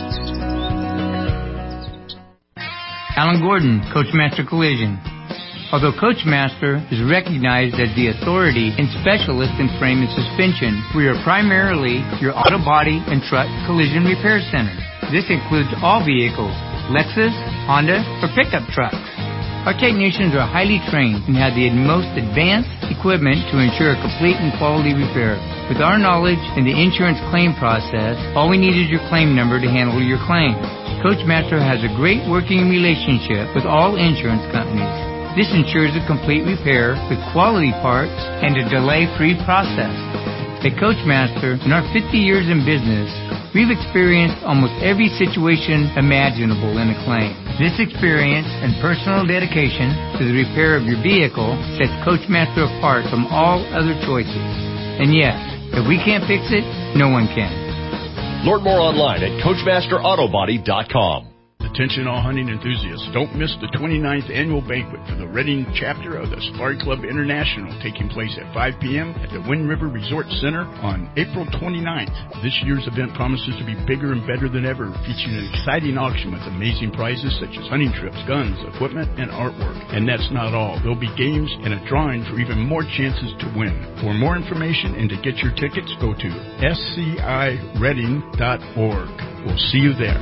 Alan Gordon, Coachmaster Collision. Although Coachmaster is recognized as the authority and specialist in frame and suspension, we are primarily your auto body and truck collision repair center. This includes all vehicles, Lexus, Honda, or pickup trucks. Our technicians are highly trained and have the most advanced equipment to ensure a complete and quality repair. With our knowledge in the insurance claim process, all we need is your claim number to handle your claim. Coachmaster has a great working relationship with all insurance companies. This ensures a complete repair with quality parts and a delay-free process. At Coachmaster, in our fifty years in business, we've experienced almost every situation imaginable in a claim. This experience and personal dedication to the repair of your vehicle sets Coachmaster apart from all other choices. And yes, if we can't fix it, no one can. Learn more online at Coachmaster Auto Body dot com. Attention all hunting enthusiasts. Don't miss the twenty-ninth annual banquet for the Redding chapter of the Safari Club International taking place at five p.m. at the Wind River Resort Center on April twenty-ninth. This year's event promises to be bigger and better than ever, featuring an exciting auction with amazing prizes such as hunting trips, guns, equipment, and artwork. And that's not all. There'll be games and a drawing for even more chances to win. For more information and to get your tickets, go to S C I redding dot org. We'll see you there.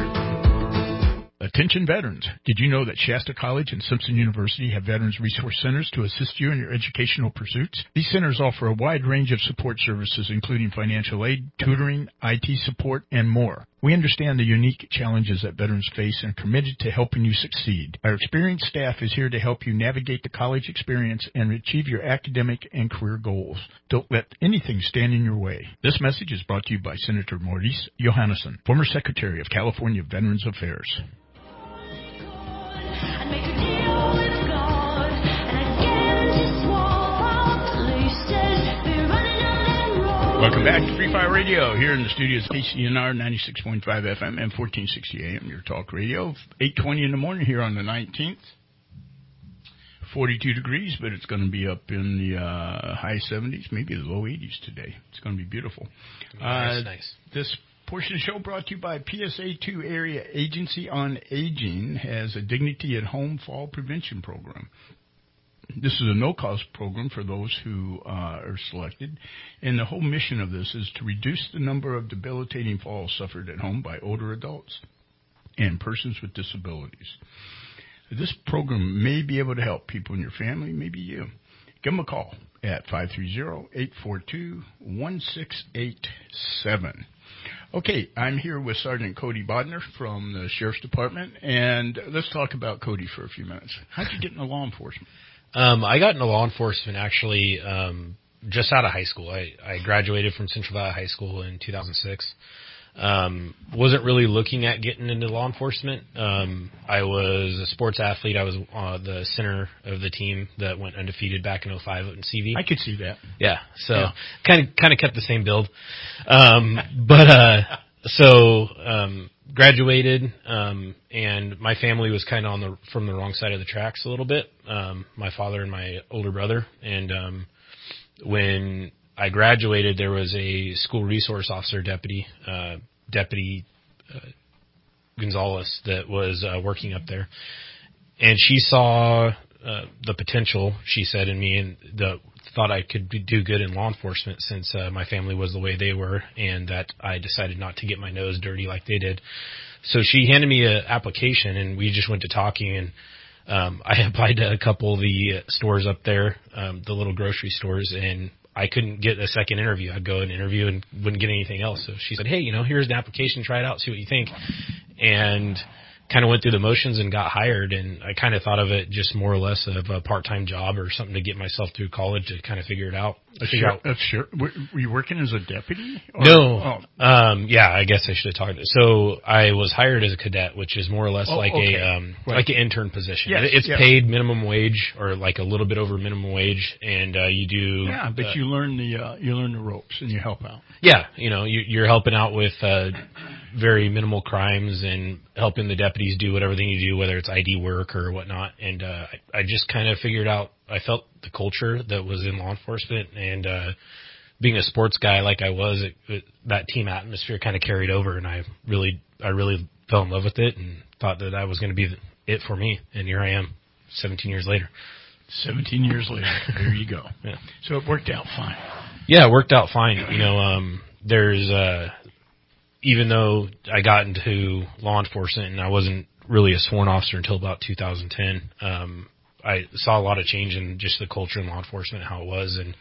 Attention veterans. Did you know that Shasta College and Simpson University have Veterans Resource Centers to assist you in your educational pursuits? These centers offer a wide range of support services, including financial aid, tutoring, I T support, and more. We understand the unique challenges that veterans face and are committed to helping you succeed. Our experienced staff is here to help you navigate the college experience and achieve your academic and career goals. Don't let anything stand in your way. This message is brought to you by Senator Maurice Johannesson, former Secretary of California Veterans Affairs. And make a deal with God, and I guarantee swore Welcome back to Free Fire Radio here in the studios, K C N R ninety-six point five F M and fourteen sixty A M, your talk radio. eight twenty in the morning here on the nineteenth. forty-two degrees, but it's going to be up in the uh, high seventies, maybe the low eighties today. It's going to be beautiful. Nice, uh, nice. This portion of the show brought to you by P S A two Area Agency on Aging has a Dignity at Home Fall Prevention Program. This is a no-cost program for those who uh, are selected, and the whole mission of this is to reduce the number of debilitating falls suffered at home by older adults and persons with disabilities. This program may be able to help people in your family, maybe you. Give them a call at five three zero, eight four two, one six eight seven. Okay, I'm here with Sergeant Cody Bodner from the Sheriff's Department, and let's talk about Cody for a few minutes. How'd you get into law enforcement? Um, I got into law enforcement actually um, just out of high school. I, I graduated from Central Valley High School in two thousand six. Um, wasn't really looking at getting into law enforcement. Um, I was a sports athlete. I was uh, the center of the team that went undefeated back in oh five in C V. I could see that. Yeah, so kind of kind of kept the same build. Um, but uh, so um, graduated, um, and my family was kind of on the from the wrong side of the tracks a little bit. Um, my father and my older brother, and um, when I graduated, there was a school resource officer deputy, uh, Deputy uh, Gonzalez, that was uh, working up there, and she saw uh, the potential, she said, in me, and the thought I could do good in law enforcement since uh, my family was the way they were, and that I decided not to get my nose dirty like they did. So she handed me an application, and we just went to talking, and um, I applied to a couple of the stores up there, um, the little grocery stores, and I couldn't get a second interview. I'd go and interview and wouldn't get anything else. So she said, hey, you know, here's an application, try it out, see what you think. And kind of went through the motions and got hired, and I kind of thought of it just more or less of a part-time job or something to get myself through college to kind of figure it out. A figure sure, out. a sure. Were you working as a deputy? Or? No. Oh. Um, yeah, I guess I should have talked. So I was hired as a cadet, which is more or less Oh, like okay. a um, right. like an intern position. Yes, It's yes. paid minimum wage or like a little bit over minimum wage, and uh, you do. Yeah, but uh, you learn the uh, you learn the ropes and you help out. Yeah, you know, you, you're helping out with uh, very minimal crimes and helping the deputies do whatever they need to do, whether it's I D work or whatnot. And uh, I, I just kind of figured out, I felt the culture that was in law enforcement, and uh, being a sports guy like I was, it, it, that team atmosphere kind of carried over, and I really, I really fell in love with it and thought that that was going to be it for me. And here I am, seventeen years later. seventeen years later, there you go. Yeah. So it worked out fine. Yeah, it worked out fine. You know, um, there's, uh, even though I got into law enforcement and I wasn't really a sworn officer until about two thousand ten, um, I saw a lot of change in just the culture in law enforcement, how it was. And,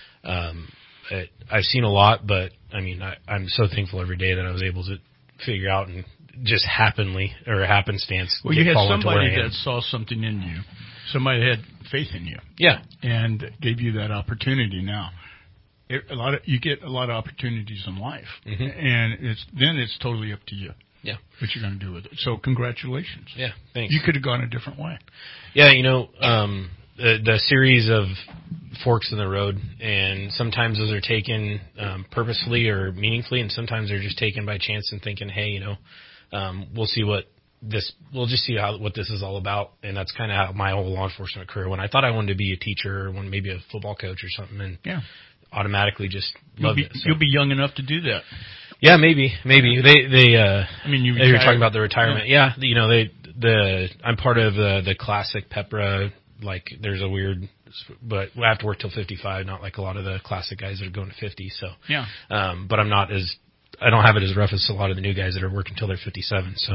um, it, I've seen a lot, but I mean, I, I'm so thankful every day that I was able to figure out and just happenly or happenstance. Well, you had fall into where somebody I am. that saw something in you. Somebody that had faith in you. Yeah. And gave you that opportunity. Now, it, a lot of you get a lot of opportunities in life, mm-hmm. and it's then it's totally up to you. Yeah. What you're going to do with it. So congratulations. Yeah. Thanks. You could have gone a different way. Yeah. You know, um, the, the series of forks in the road, and sometimes those are taken um, purposefully or meaningfully, and sometimes they're just taken by chance and thinking, hey, you know, um, we'll see what this, we'll just see how what this is all about. And that's kind of how my whole law enforcement career. When I thought I wanted to be a teacher or when maybe a football coach or something, and yeah. automatically just you'll loved be, it. So. You'll be young enough to do that. Yeah, maybe, maybe they they. Uh, I mean, you you were talking about the retirement. Yeah. yeah, you know, they the I'm part of the the classic Pepra. Like, there's a weird, but I have to work till fifty-five, not like a lot of the classic guys that are going to fifty. So yeah, um, but I'm not as I don't have it as rough as a lot of the new guys that are working till they're fifty-seven. So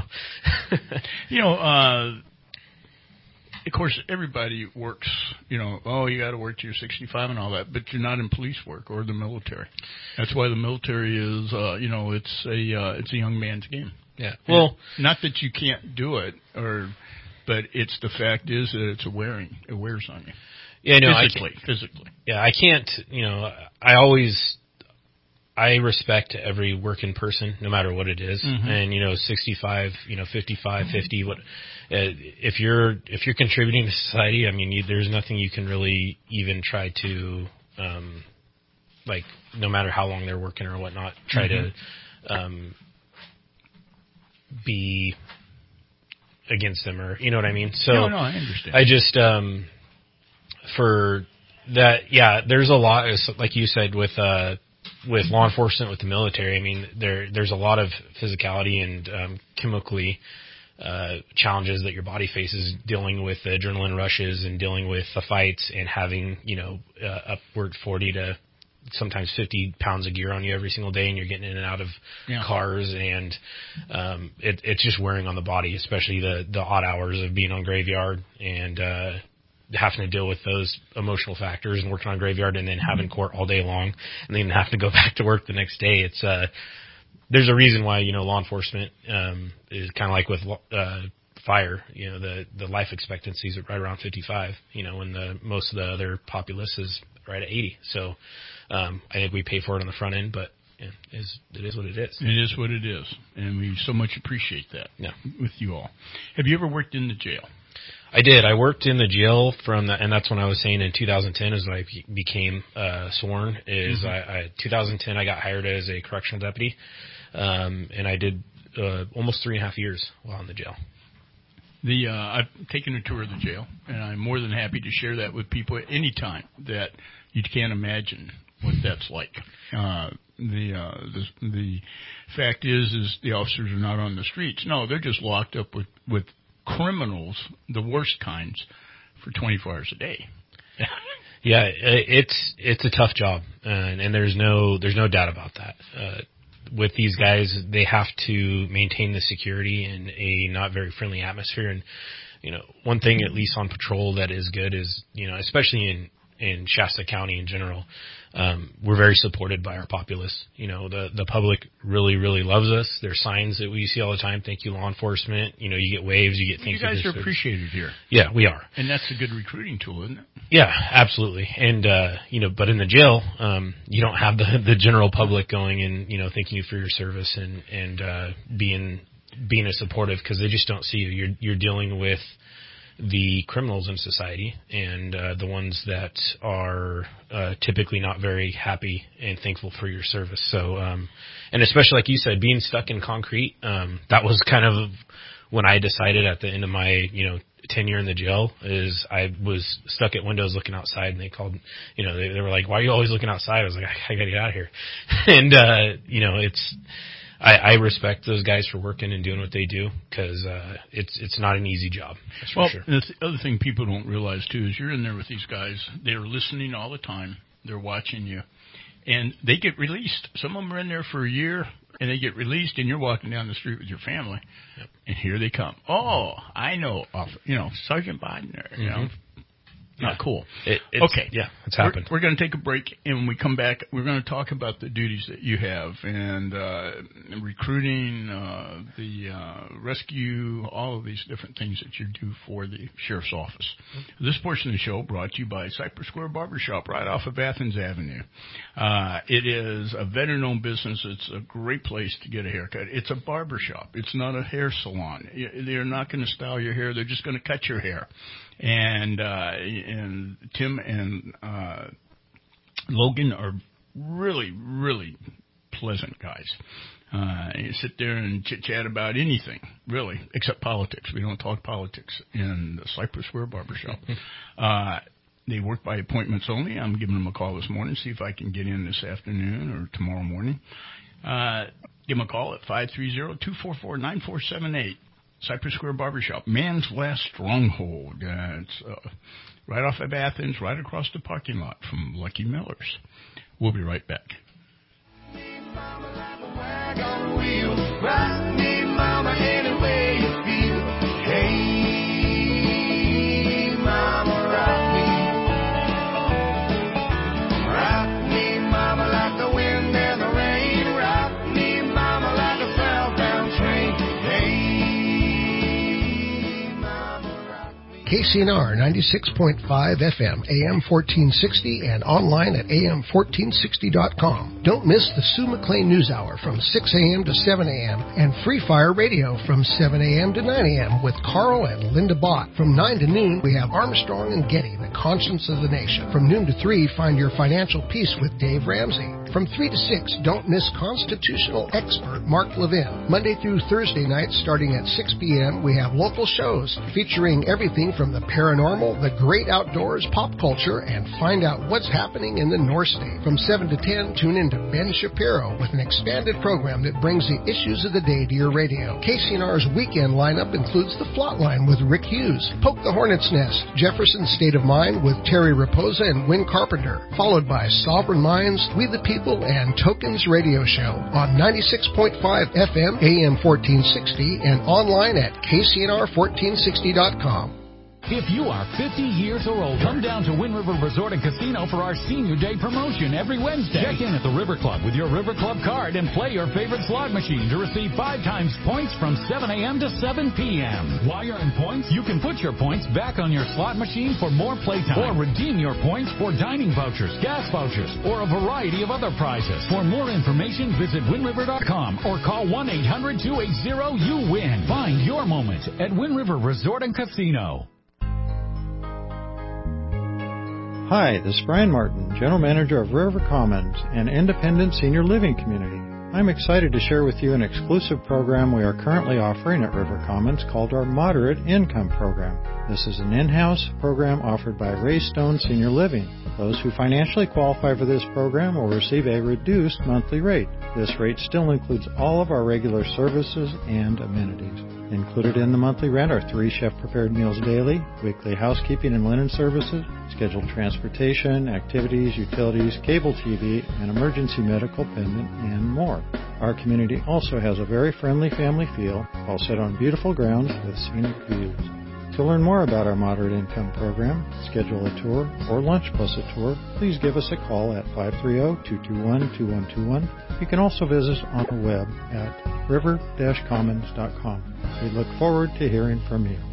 you know, uh, of course, everybody works. You know, oh, you got to work till you're sixty-five and all that, but you're not in police work or the military. That's why the military is, uh, you know, it's a uh, it's a young man's game. Yeah. Well, and not that you can't do it, or, but it's the fact is that it's a wearing, it wears on you. Yeah, no, physically, I physically. Yeah, I can't. You know, I always. I respect every working person, no matter what it is. Mm-hmm. And, you know, sixty-five, you know, fifty-five, fifty, what, uh, if you're, if you're contributing to society, I mean, you, there's nothing you can really even try to, um, like no matter how long they're working or whatnot, try mm-hmm. to um, be against them, or you know what I mean. So no, no, I understand. I just um, for that, yeah, there's a lot, like you said, with uh, with law enforcement, with the military. I mean, there there's a lot of physicality and um, chemically. Uh, challenges that your body faces, dealing with the adrenaline rushes and dealing with the fights and having, you know, uh, upward forty to sometimes fifty pounds of gear on you every single day, and you're getting in and out of yeah. cars, and um, it, it's just wearing on the body, especially the, the odd hours of being on graveyard and uh, having to deal with those emotional factors and working on graveyard and then having court all day long and then having to go back to work the next day. It's uh, there's a reason why, you know, law enforcement um, is kind of like with uh, fire. You know, the the life expectancy is right around fifty-five. You know, when the most of the other populace is right at eighty. So um, I think we pay for it on the front end, but yeah, it is, it is what it is. It is what it is, and we so much appreciate that. Yeah. With you all. Have you ever worked in the jail? I did. I worked in the jail from the, and that's when I was saying in two thousand ten is when I became uh, sworn. Is mm-hmm. I, I twenty ten I got hired as a correctional deputy. Um, and I did uh, almost three and a half years while in the jail. The uh, I've taken a tour of the jail, and I'm more than happy to share that with people at any time that you can't imagine what that's like. Uh, the, uh, the the fact is, is the officers are not on the streets. No, they're just locked up with, with criminals, the worst kinds, for twenty-four hours a day. Yeah, it's it's a tough job, and, and there's no there's no doubt about that. Uh, with these guys, they have to maintain the security in a not very friendly atmosphere. And, you know, one thing at least on patrol that is good is, you know, especially in, in Shasta County in general, um, we're very supported by our populace. You know, the, the public really, really loves us. There's signs that we see all the time. Thank you, law enforcement. You know, you get waves, you get things. You guys are appreciated here. Yeah, we are. And that's a good recruiting tool, isn't it? Yeah, absolutely. And, uh, you know, but in the jail, um, you don't have the, the general public going and, you know, thanking you for your service and, and, uh, being, being a supportive, because they just don't see you. You're, you're dealing with the criminals in society and uh, the ones that are uh, typically not very happy and thankful for your service. So, um, and especially like you said, being stuck in concrete, um, that was kind of when I decided at the end of my, you know, tenure in the jail is I was stuck at windows looking outside, and they called, you know, they, they were like, "Why are you always looking outside?" I was like, "I, I got to get out of here." and, uh, you know, it's, I, I respect those guys for working and doing what they do, because uh, it's it's not an easy job. That's well, for sure. The other thing people don't realize too is you're in there with these guys. They're listening all the time. They're watching you, and they get released. Some of them are in there for a year, and they get released, and you're walking down the street with your family, yep. and here they come. Oh, I know, you know, Sergeant Bodner, you mm-hmm. know. Not yeah. cool. It, it's, okay. Yeah, it's happened. We're, we're going to take a break, and when we come back, we're going to talk about the duties that you have and uh, recruiting, uh, the uh, rescue, all of these different things that you do for the sheriff's office. Mm-hmm. This portion of the show brought to you by Cypress Square Barbershop right off of Athens Avenue. Uh, it is a veteran-owned business. It's a great place to get a haircut. It's a barbershop. It's not a hair salon. They're not going to style your hair. They're just going to cut your hair. And uh, and Tim and uh, Logan are really, really pleasant guys. Uh, you sit there and chit-chat about anything, really, except politics. We don't talk politics in the Cypress Square Barbershop. uh, they work by appointments only. I'm giving them a call this morning, see if I can get in this afternoon or tomorrow morning. Uh, give them a call at five three zero, two four four, nine four seven eight. Cypress Square Barbershop, man's last stronghold. Uh, it's uh, right off of Athens, right across the parking lot from Lucky Miller's. We'll be right back. K C N R ninety-six point five F M, A M fourteen sixty, and online at A M fourteen sixty dot com. Don't miss the Sue McLean News Hour from six a.m. to seven a.m. and Free Fire Radio from seven a.m. to nine a.m. with Carl and Linda Bott. From nine to noon, we have Armstrong and Getty, the conscience of the nation. From noon to three, find your financial peace with Dave Ramsey. From three to six, don't miss constitutional expert Mark Levin. Monday through Thursday nights, starting at six p.m., we have local shows featuring everything from the paranormal, the great outdoors, pop culture, and find out what's happening in the North State. From seven to ten, tune in to Ben Shapiro with an expanded program that brings the issues of the day to your radio. K C N R's weekend lineup includes The Flot Line with Rick Hughes, Poke the Hornet's Nest, Jefferson State of Mind with Terry Raposa and Win Carpenter, followed by Sovereign Minds, We the People, and Tokens Radio Show on ninety-six point five F M, A M fourteen sixty, and online at K C N R fourteen sixty dot com. If you are fifty years or older, come down to Wind River Resort and Casino for our Senior Day promotion every Wednesday. Check in at the River Club with your River Club card and play your favorite slot machine to receive five times points from seven a.m. to seven p.m. While you're in points, you can put your points back on your slot machine for more playtime or redeem your points for dining vouchers, gas vouchers, or a variety of other prizes. For more information, visit wind river dot com or call one eight hundred two eight zero you win. Find your moment at Wind River Resort and Casino. Hi, this is Brian Martin, General Manager of River Commons, an independent senior living community. I'm excited to share with you an exclusive program we are currently offering at River Commons called our Moderate Income Program. This is an in-house program offered by Ray Stone Senior Living. Those who financially qualify for this program will receive a reduced monthly rate. This rate still includes all of our regular services and amenities. Included in the monthly rent are three chef-prepared meals daily, weekly housekeeping and linen services, scheduled transportation, activities, utilities, cable T V, and emergency medical pendant, and more. Our community also has a very friendly family feel, all set on beautiful grounds with scenic views. To learn more about our Moderate Income Program, schedule a tour, or lunch plus a tour, please give us a call at five three zero, two two one, two one two one. You can also visit us on the web at river dash commons dot com. We look forward to hearing from you.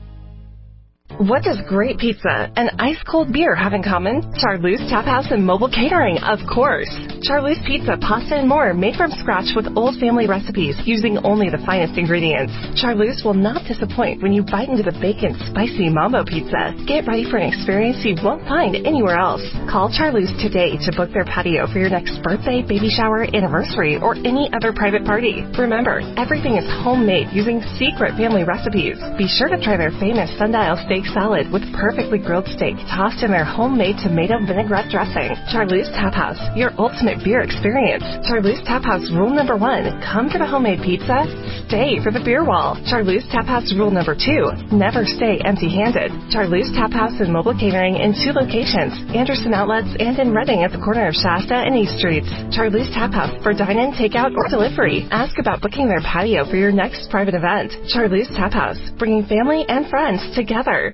What does great pizza and ice-cold beer have in common? Charlie's Tap House and Mobile Catering, of course. Charlie's Pizza, pasta, and more made from scratch with old family recipes using only the finest ingredients. Charlie's will not disappoint when you bite into the bacon, spicy Mambo Pizza. Get ready for an experience you won't find anywhere else. Call Charlie's today to book their patio for your next birthday, baby shower, anniversary, or any other private party. Remember, everything is homemade using secret family recipes. Be sure to try their famous sundial steak salad with perfectly grilled steak tossed in their homemade tomato vinaigrette dressing. Charlie's Tap House, your ultimate beer experience. Charlie's Tap House rule number one, come for the homemade pizza, stay for the beer wall. Charlie's Tap House rule number two, never stay empty-handed. Charlie's Tap House and Mobile Catering in two locations, Anderson Outlets and in Reading at the corner of Shasta and East Streets. Charlie's Tap House for dine-in, takeout, or delivery. Ask about booking their patio for your next private event. Charlie's Tap House, bringing family and friends together.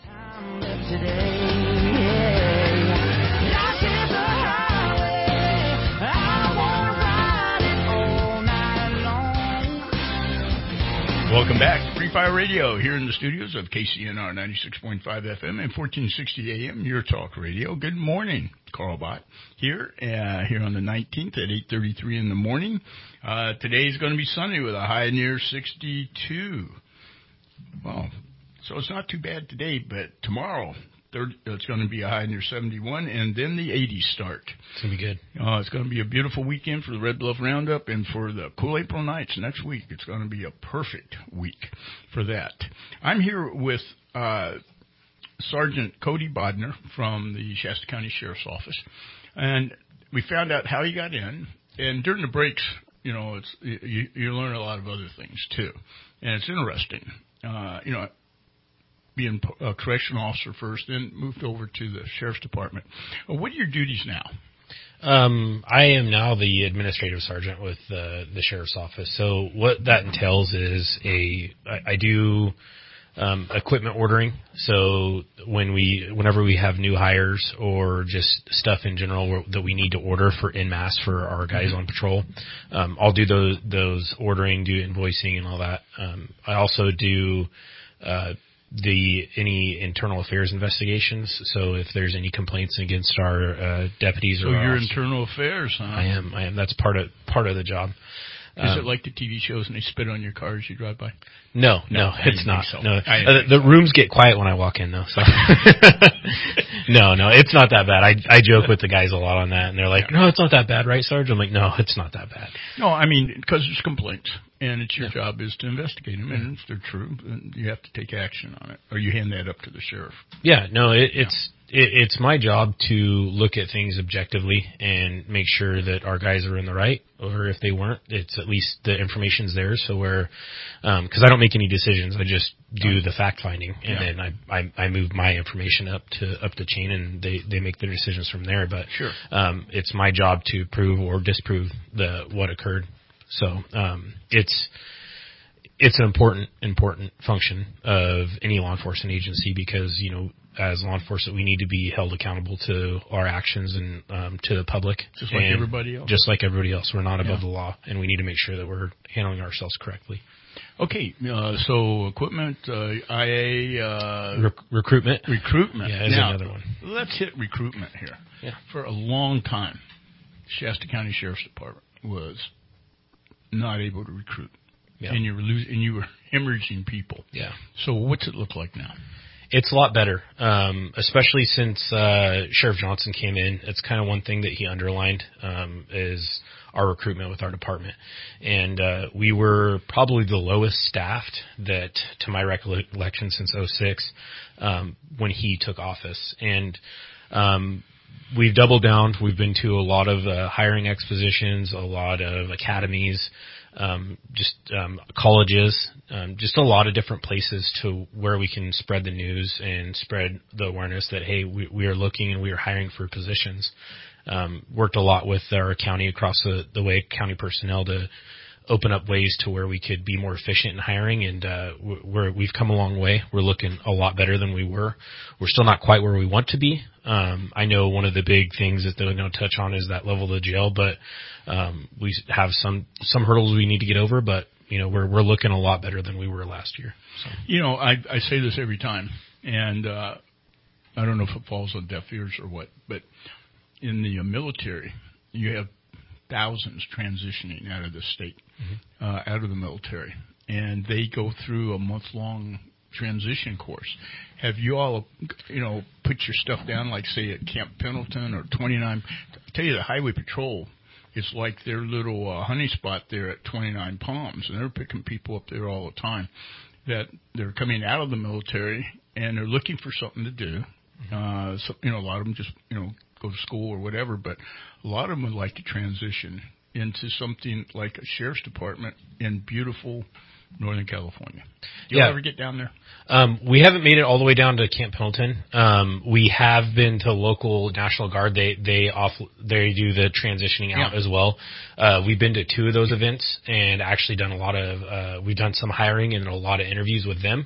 Welcome back to Free Fire Radio here in the studios of K C N R ninety-six point five F M and fourteen sixty A M, your talk radio. Good morning, Carl Bott here, uh, here on the nineteenth at eight thirty-three in the morning. Uh, today's going to be sunny with a high near sixty-two. Well, so it's not too bad today, but tomorrow third, it's going to be a high near seventy-one, and then the eighties start. It's going to be good. Uh, it's going to be a beautiful weekend for the Red Bluff Roundup, and for the Cool April Nights next week, it's going to be a perfect week for that. I'm here with uh, Sergeant Cody Bodner from the Shasta County Sheriff's Office, and we found out how he got in, and during the breaks, you know, it's you, you learn a lot of other things, too, and it's interesting. Uh, you know, being a correctional officer first, then moved over to the Sheriff's Department. Uh, what are your duties now? Um, I am now the administrative sergeant with the, the Sheriff's Office. So what that entails is a I, I do um, equipment ordering. So when we whenever we have new hires or just stuff in general that we need to order for en masse for our guys on patrol, um, I'll do those those ordering, do invoicing, and all that. Um, I also do. Uh, the any internal affairs investigations. So if there's any complaints against our uh, deputies so or your officers, internal affairs, huh? I am. I am. That's part of part of the job. Is Um, it like the T V shows and they spit on your car as you drive by? No, no, No, I it's didn't not. think so. No, I didn't uh, think the so. rooms get quiet when I walk in, though. So no, no, it's not that bad. I I joke with the guys a lot on that, and they're like, "No, it's not that bad, right, Sarge?" I'm like, "No, it's not that bad." No, I mean, because there's complaints, and it's your Yeah. job is to investigate them, and if they're true, then you have to take action on it, or you hand that up to the sheriff. Yeah, no, it, it's it, it's my job to look at things objectively and make sure that our guys are in the right, or if they weren't, it's at least the information's there. So we're, because I don't make any decisions, I just do the fact finding, and Yeah. then I, I I move my information up to up the chain, and they they make their decisions from there. But Sure. um, it's my job to prove or disprove the what occurred. So um, it's. It's an important, important function of any law enforcement agency because, you know, as law enforcement, we need to be held accountable to our actions and um, to the public. Just like and everybody else. Just like everybody else. We're not above Yeah. the law, and we need to make sure that we're handling ourselves correctly. Okay, uh, so equipment, uh, I A, uh, Rec- recruitment. recruitment. Yeah, is now, another one. Let's hit recruitment here. Yeah. For a long time, Shasta County Sheriff's Department was not able to recruit. Yeah. And you were losing, and you were hemorrhaging people. Yeah. So what's it look like now? It's a lot better, um, especially since uh, Sheriff Johnson came in. It's kind of one thing that he underlined um, is our recruitment with our department. And uh, we were probably the lowest staffed that, to my recollection, since oh six um, when he took office. And um, we've doubled down. We've been to a lot of uh, hiring expositions, a lot of academies, um, just um, colleges, um, just a lot of different places to where we can spread the news and spread the awareness that, hey, we, we are looking and we are hiring for positions. Um, worked a lot with our county across the, the way, county personnel, to open up ways to where we could be more efficient in hiring, and uh, we're, we've come a long way. We're looking a lot better than we were. We're still not quite where we want to be. Um, I know one of the big things that they're going to touch on is that level of jail, but um, we have some some hurdles we need to get over. But you know, we're we're looking a lot better than we were last year. So. You know, I I say this every time, and uh, I don't know if it falls on deaf ears or what, but in the uh, military, you have thousands transitioning out of the state, mm-hmm. uh, out of the military, and they go through a month-long transition course. Have you all, you know, put your stuff down, like, say, at Camp Pendleton or twenty-nine? I tell you, the Highway Patrol is like their little uh, honey spot there at twenty-nine Palms, and they're picking people up there all the time that they're coming out of the military, and they're looking for something to do. Uh, so, you know, a lot of them just, you know, go to school or whatever, but a lot of them would like to transition into something like a sheriff's department in beautiful Northern California. Do you yeah. ever get down there? Um, we haven't made it all the way down to Camp Pendleton. Um, we have been to local National Guard. They they off they do the transitioning out Yeah. as well. Uh, we've been to two of those events and actually done a lot of uh, we've done some hiring and a lot of interviews with them.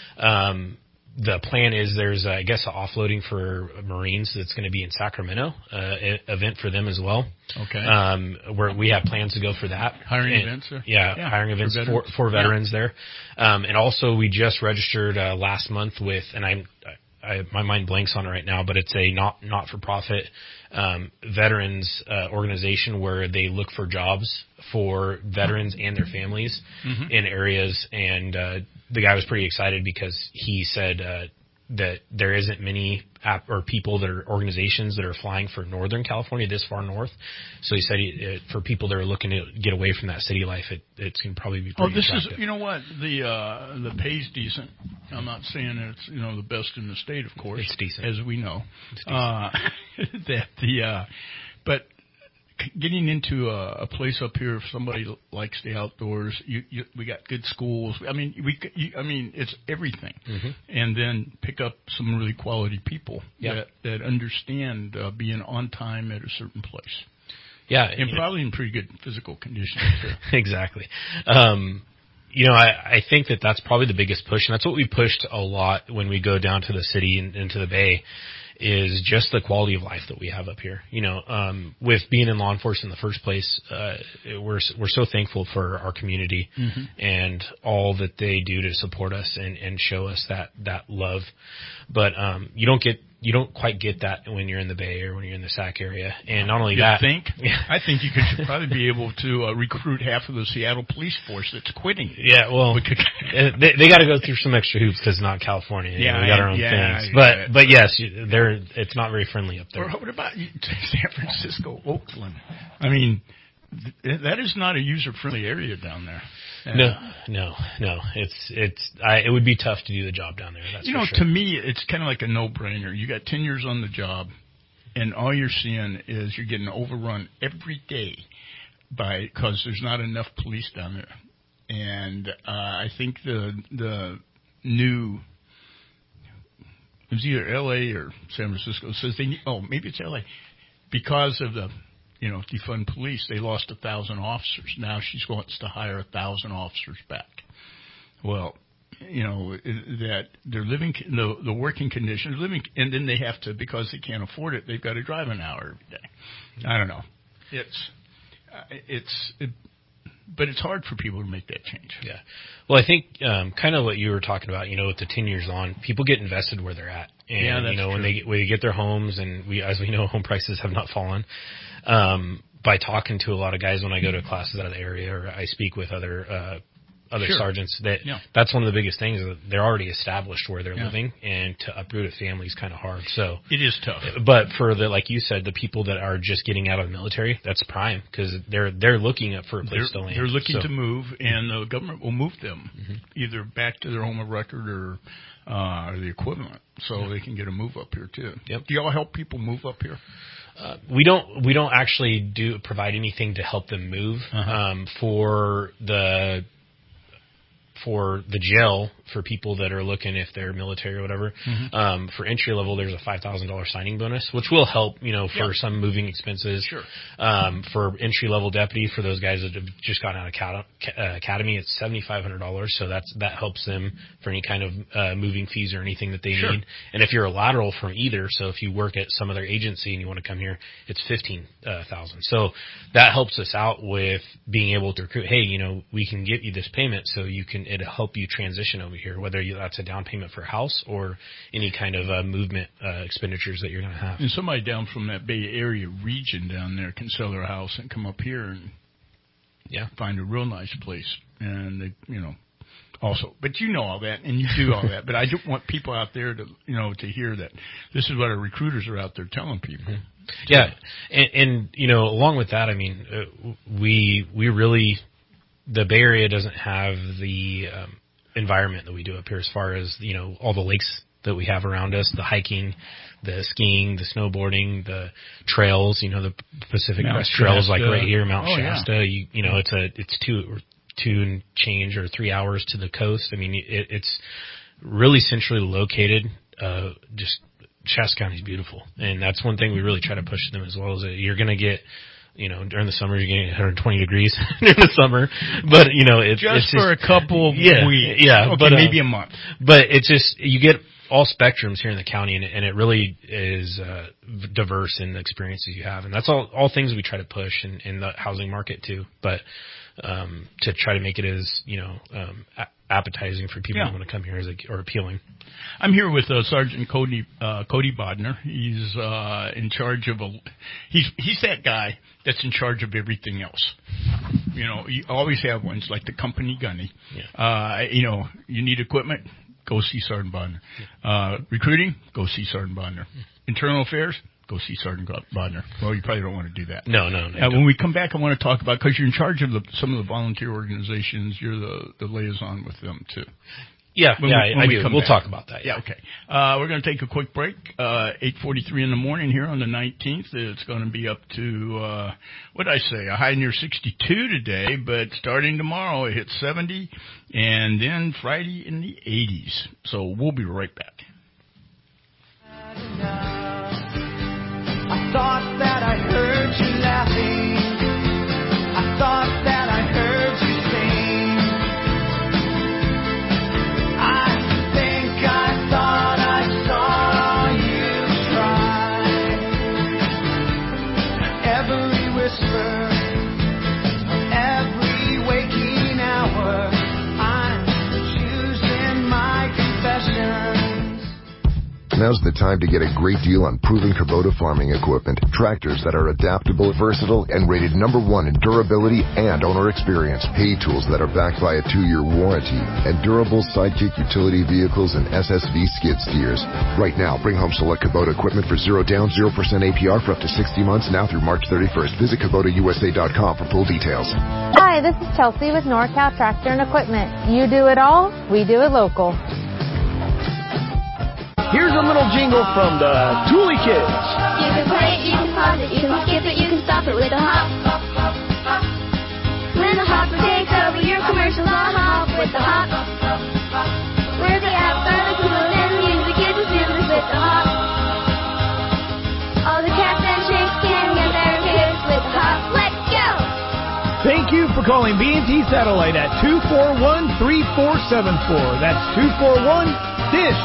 Um, The plan is there's, uh, I guess, an offloading for Marines that's going to be in Sacramento, uh, e- event for them as well. Okay. Um, where we have plans to go for that. Hiring and, events there? Yeah, Yeah, hiring for events for, veterans. for veterans there. Um, and also we just registered, uh, last month with, and I'm, I, my mind blanks on it right now, but it's a not, not for profit, um, veterans, uh, organization where they look for jobs for veterans and their families Mhm. in areas. And, uh, the guy was pretty excited because he said, uh, that there isn't many app or people that are organizations that are flying for Northern California this far north. So he said he, it, for people that are looking to get away from that city life, it, it's going to probably be Oh, pretty this attractive. is, you know what, the uh, the pay's decent. I'm not saying it's, you know, the best in the state, of course. It's decent. As we know. It's decent. Uh, that the, uh, but getting into a, a place up here, if somebody likes the outdoors, you, you, we got good schools. I mean, we, you, I mean, it's everything. Mm-hmm. And then pick up some really quality people Yeah. that that understand uh, being on time at a certain place. Yeah. And you probably in pretty good physical condition, too. know, exactly. Um, you know, I, I think that that's probably the biggest push, and that's what we pushed a lot when we go down to the city and into the Bay, is just the quality of life that we have up here. You know, um, with being in law enforcement in the first place, uh, we're we're so thankful for our community mm-hmm. and all that they do to support us and, and show us that that love. But um, you don't get you don't quite get that when you're in the Bay or when you're in the Sac area. And not only you that, think I think you could should probably be able to uh, recruit half of the Seattle police force that's quitting. Yeah, well, they they got to go through some extra hoops because it's not California. Yeah, you know, we got our own yeah, things. yeah. But but yes, they're it's not very friendly up there. Or what about San Francisco, Oakland? I mean, th- that is not a user-friendly area down there. Uh, no, no, no. It's it's I, it would be tough to do the job down there. That's you know, for sure. to me, it's kind of like a no-brainer. You got ten years on the job, and all you're seeing is you're getting overrun every day by because there's not enough police down there. And uh, I think the the new it was either L A or San Francisco says they need, oh maybe it's L A because of the you know defund police they lost a thousand officers. Now she wants to hire a thousand officers back. Well, you know that they're living the the working conditions living and then they have to because they can't afford it they've got to drive an hour every day. I don't know. It's uh, it's. It, But it's hard for people to make that change. Yeah. Well, I think um, kind of what you were talking about, you know, with the ten years on, people get invested where they're at. And, yeah, that's you know, true. when they, get, when they get their homes, and we, as we know, home prices have not fallen. Um, by talking to a lot of guys when I go to classes out of the area or I speak with other uh, other sure. sergeants, that yeah. that's one of the biggest things. That they're already established where they're yeah. living, and to uproot a family is kind of hard. So it is tough. But for the like you said, the people that are just getting out of the military, that's prime because they're they're looking up for a place they're, to land. They're looking so. to move, and the government will move them mm-hmm. either back to their home of record or uh, or the equivalent, so yeah. they can get a move up here too. Yep. Do y'all help people move up here? Uh, we don't. We don't actually do provide anything to help them move. Uh-huh. Um, for the for the jail, for people that are looking if they're military or whatever, mm-hmm. um, for entry level, there's a five thousand dollars signing bonus, which will help, you know, for yeah. some moving expenses. Sure. Um, for entry level deputy, for those guys that have just gotten out of academy, it's seventy-five hundred dollars. So that's, that helps them for any kind of, uh, moving fees or anything that they sure. need. And if you're a lateral from either, so if you work at some other agency and you want to come here, it's fifteen thousand. So that helps us out with being able to recruit. Hey, you know, we can get you this payment so you can, it'll help you transition over here, whether you, that's a down payment for a house or any kind of uh, movement uh, expenditures that you're going to have. And somebody down from that Bay Area region down there can sell their house and come up here and yeah, find a real nice place. And, they, you know, also, but you know all that and you do all that. But I don't want people out there to, you know, to hear that this is what our recruiters are out there telling people. Mm-hmm. Yeah. And, and, you know, along with that, I mean, uh, we, we really, the Bay Area doesn't have the um, environment that we do up here as far as, you know, all the lakes that we have around us, the hiking, the skiing, the snowboarding, the trails, you know, the Pacific Mount Crest trails, Shasta. like right here, Mount oh, Shasta. Yeah. You, you know, it's a, it's two, two and change or three hours to the coast. I mean, it, it's really centrally located. Uh, just Shasta County is beautiful. And that's one thing we really try to push them as well, is that you're going to get, you know, during the summer you're getting one hundred twenty degrees during the summer, but you know, it, just it's for just, a couple of yeah, weeks. Yeah. Okay, but, maybe uh, a month. But it's just, you get all spectrums here in the county, and it, and it really is uh, diverse in the experiences you have. And that's all, all things we try to push in, in the housing market too. But, um, to try to make it as, you know, um, a- appetizing for people yeah. who want to come here as a, or appealing. I'm here with uh, Sergeant Cody uh, Cody Bodner. He's uh, in charge of a. He's he's that guy that's in charge of everything else. You know, you always have ones like the company gunny. Yeah. Uh, you know, you need equipment, go see Sergeant Bodner. Yeah. Uh, recruiting, go see Sergeant Bodner. Yeah. Internal affairs, go see Sergeant Bodner. Well, you probably don't want to do that. No, no, no. Uh, when we come back, I want to talk about, because you're in charge of the, some of the volunteer organizations. You're the, the liaison with them too. Yeah, when yeah, we, I we do. We'll back. talk about that. Yeah, yeah okay. Uh, we're going to take a quick break. Uh, eight forty-three in the morning here on the nineteenth. It's going to be up to, uh, what did I say, a high near sixty-two today, but starting tomorrow it hits seventy, and then Friday in the eighties. So we'll be right back. I thought that I heard you laughing. I thought that I heard you sing. I think I thought I saw you try. Now's the time to get a great deal on proven Kubota farming equipment. Tractors that are adaptable, versatile, and rated number one in durability and owner experience. Hay tools that are backed by a two-year warranty. And durable Sidekick utility vehicles and S S V skid steers. Right now, bring home select Kubota equipment for zero down, zero percent A P R for up to sixty months now through March thirty-first. Visit Kubota U S A dot com for full details. Hi, this is Chelsea with NorCal Tractor and Equipment. You do it all, we do it local. Here's a little jingle from the Thule Kids. You can play it, you can pause it, you can skip it, you can stop it with a hop. When the hopper takes over your commercials, I'll hop with the hop. We're the app for the coolest and the music is the simplest with the hop. All the cats and chicks can get their kicks with the hop. Let's go! Thank you for calling B and T Satellite at two four one, three four seven four. That's two four one, DISH.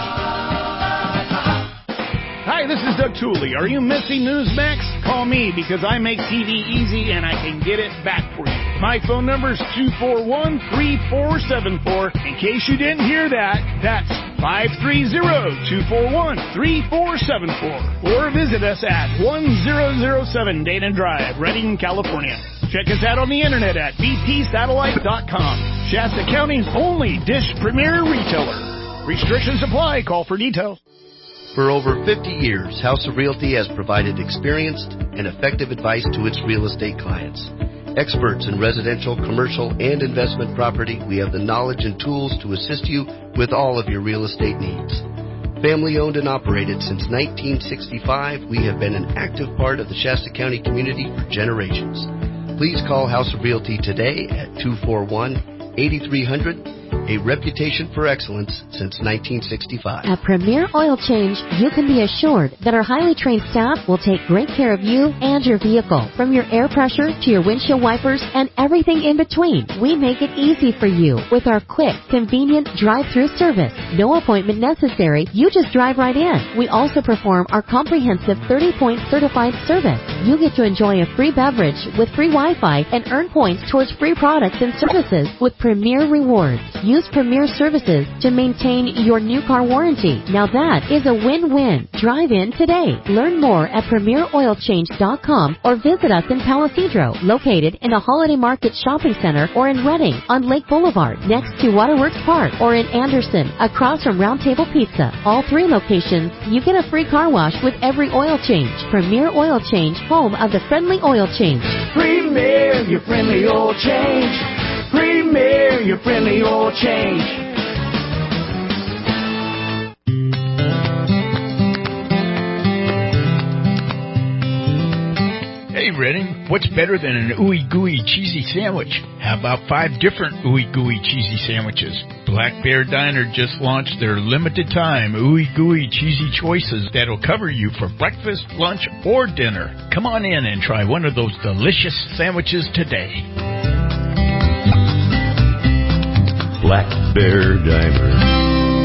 Hi, this is Doug Tooley. Are you missing Newsmax? Call me because I make T V easy and I can get it back for you. My phone number is two four one, three four seven four. In case you didn't hear that, that's five three zero, two four one, three four seven four. Or visit us at one thousand seven Dana Drive, Redding, California. Check us out on the internet at b p satellite dot com. Shasta County's only Dish Premier retailer. Restrictions apply. Call for details. For over fifty years, House of Realty has provided experienced and effective advice to its real estate clients. Experts in residential, commercial, and investment property, we have the knowledge and tools to assist you with all of your real estate needs. Family owned and operated since nineteen sixty-five, we have been an active part of the Shasta County community for generations. Please call House of Realty today at two four one, eight three zero zero. A reputation for excellence since nineteen sixty-five. At Premier Oil Change, you can be assured that our highly trained staff will take great care of you and your vehicle. From your air pressure to your windshield wipers and everything in between, we make it easy for you with our quick, convenient drive-through service. No appointment necessary. You just drive right in. We also perform our comprehensive thirty-point certified service. You get to enjoy a free beverage with free Wi-Fi and earn points towards free products and services with Premier Rewards. Use Premier Services to maintain your new car warranty. Now that is a win-win. Drive in today. Learn more at premier oil change dot com or visit us in Palisadro, located in the Holiday Market Shopping Center, or in Redding on Lake Boulevard, next to Waterworks Park, or in Anderson, across from Round Table Pizza. All three locations, you get a free car wash with every oil change. Premier Oil Change, home of the friendly oil change. Premier, your friendly oil change. Premier, your friendly oil change. Hey, Redding, what's better than an ooey gooey cheesy sandwich? How about five different ooey gooey cheesy sandwiches? Black Bear Diner just launched their limited time ooey gooey cheesy choices that'll cover you for breakfast, lunch, or dinner. Come on in and try one of those delicious sandwiches today. Black Bear Diner.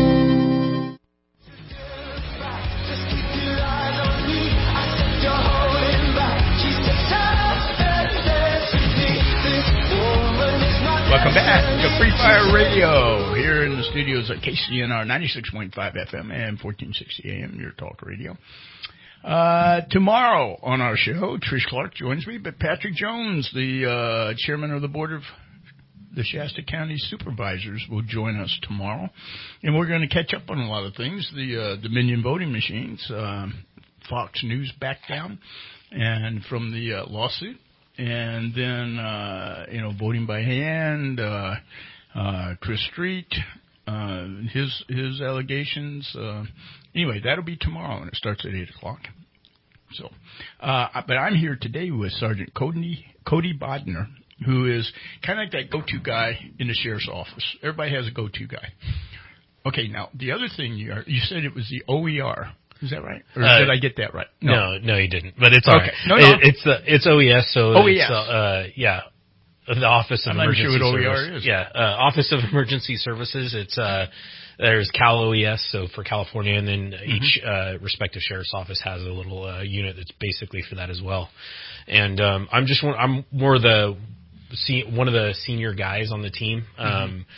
Welcome back to Free Fire Radio here in the studios at K C N R ninety-six point five F M and fourteen sixty A M, your talk radio. Uh, tomorrow on our show, Trish Clark joins me, but Patrick Jones, the uh, chairman of the board of the Shasta County Supervisors, will join us tomorrow. And we're going to catch up on a lot of things. The uh, Dominion voting machines, uh, Fox News backed down, and from the uh, lawsuit. And then, uh, you know, voting by hand, uh, uh, Chris Street, uh, his, his allegations. Uh, anyway, that'll be tomorrow, and it starts at eight o'clock. So, uh, but I'm here today with Sergeant Cody, Cody Bodner, who is kind of like that go-to guy in the sheriff's office. Everybody has a go-to guy. Okay, now, the other thing you are, you said it was the O E R. Is that right? Or uh, did I get that right? No, no, no you didn't. But it's all okay. right. No, no. It, it's uh, it's O E S, so O E S. it's, uh, uh, yeah, the Office of I'm Emergency not sure what Services. O E R is. Yeah, uh, Office of Emergency Services. It's uh, there's Cal O E S, so for California, and then mm-hmm. each uh, respective sheriff's office has a little uh, unit that's basically for that as well. And um, I'm just one, I'm more the one of the senior guys on the team. Um, mm-hmm.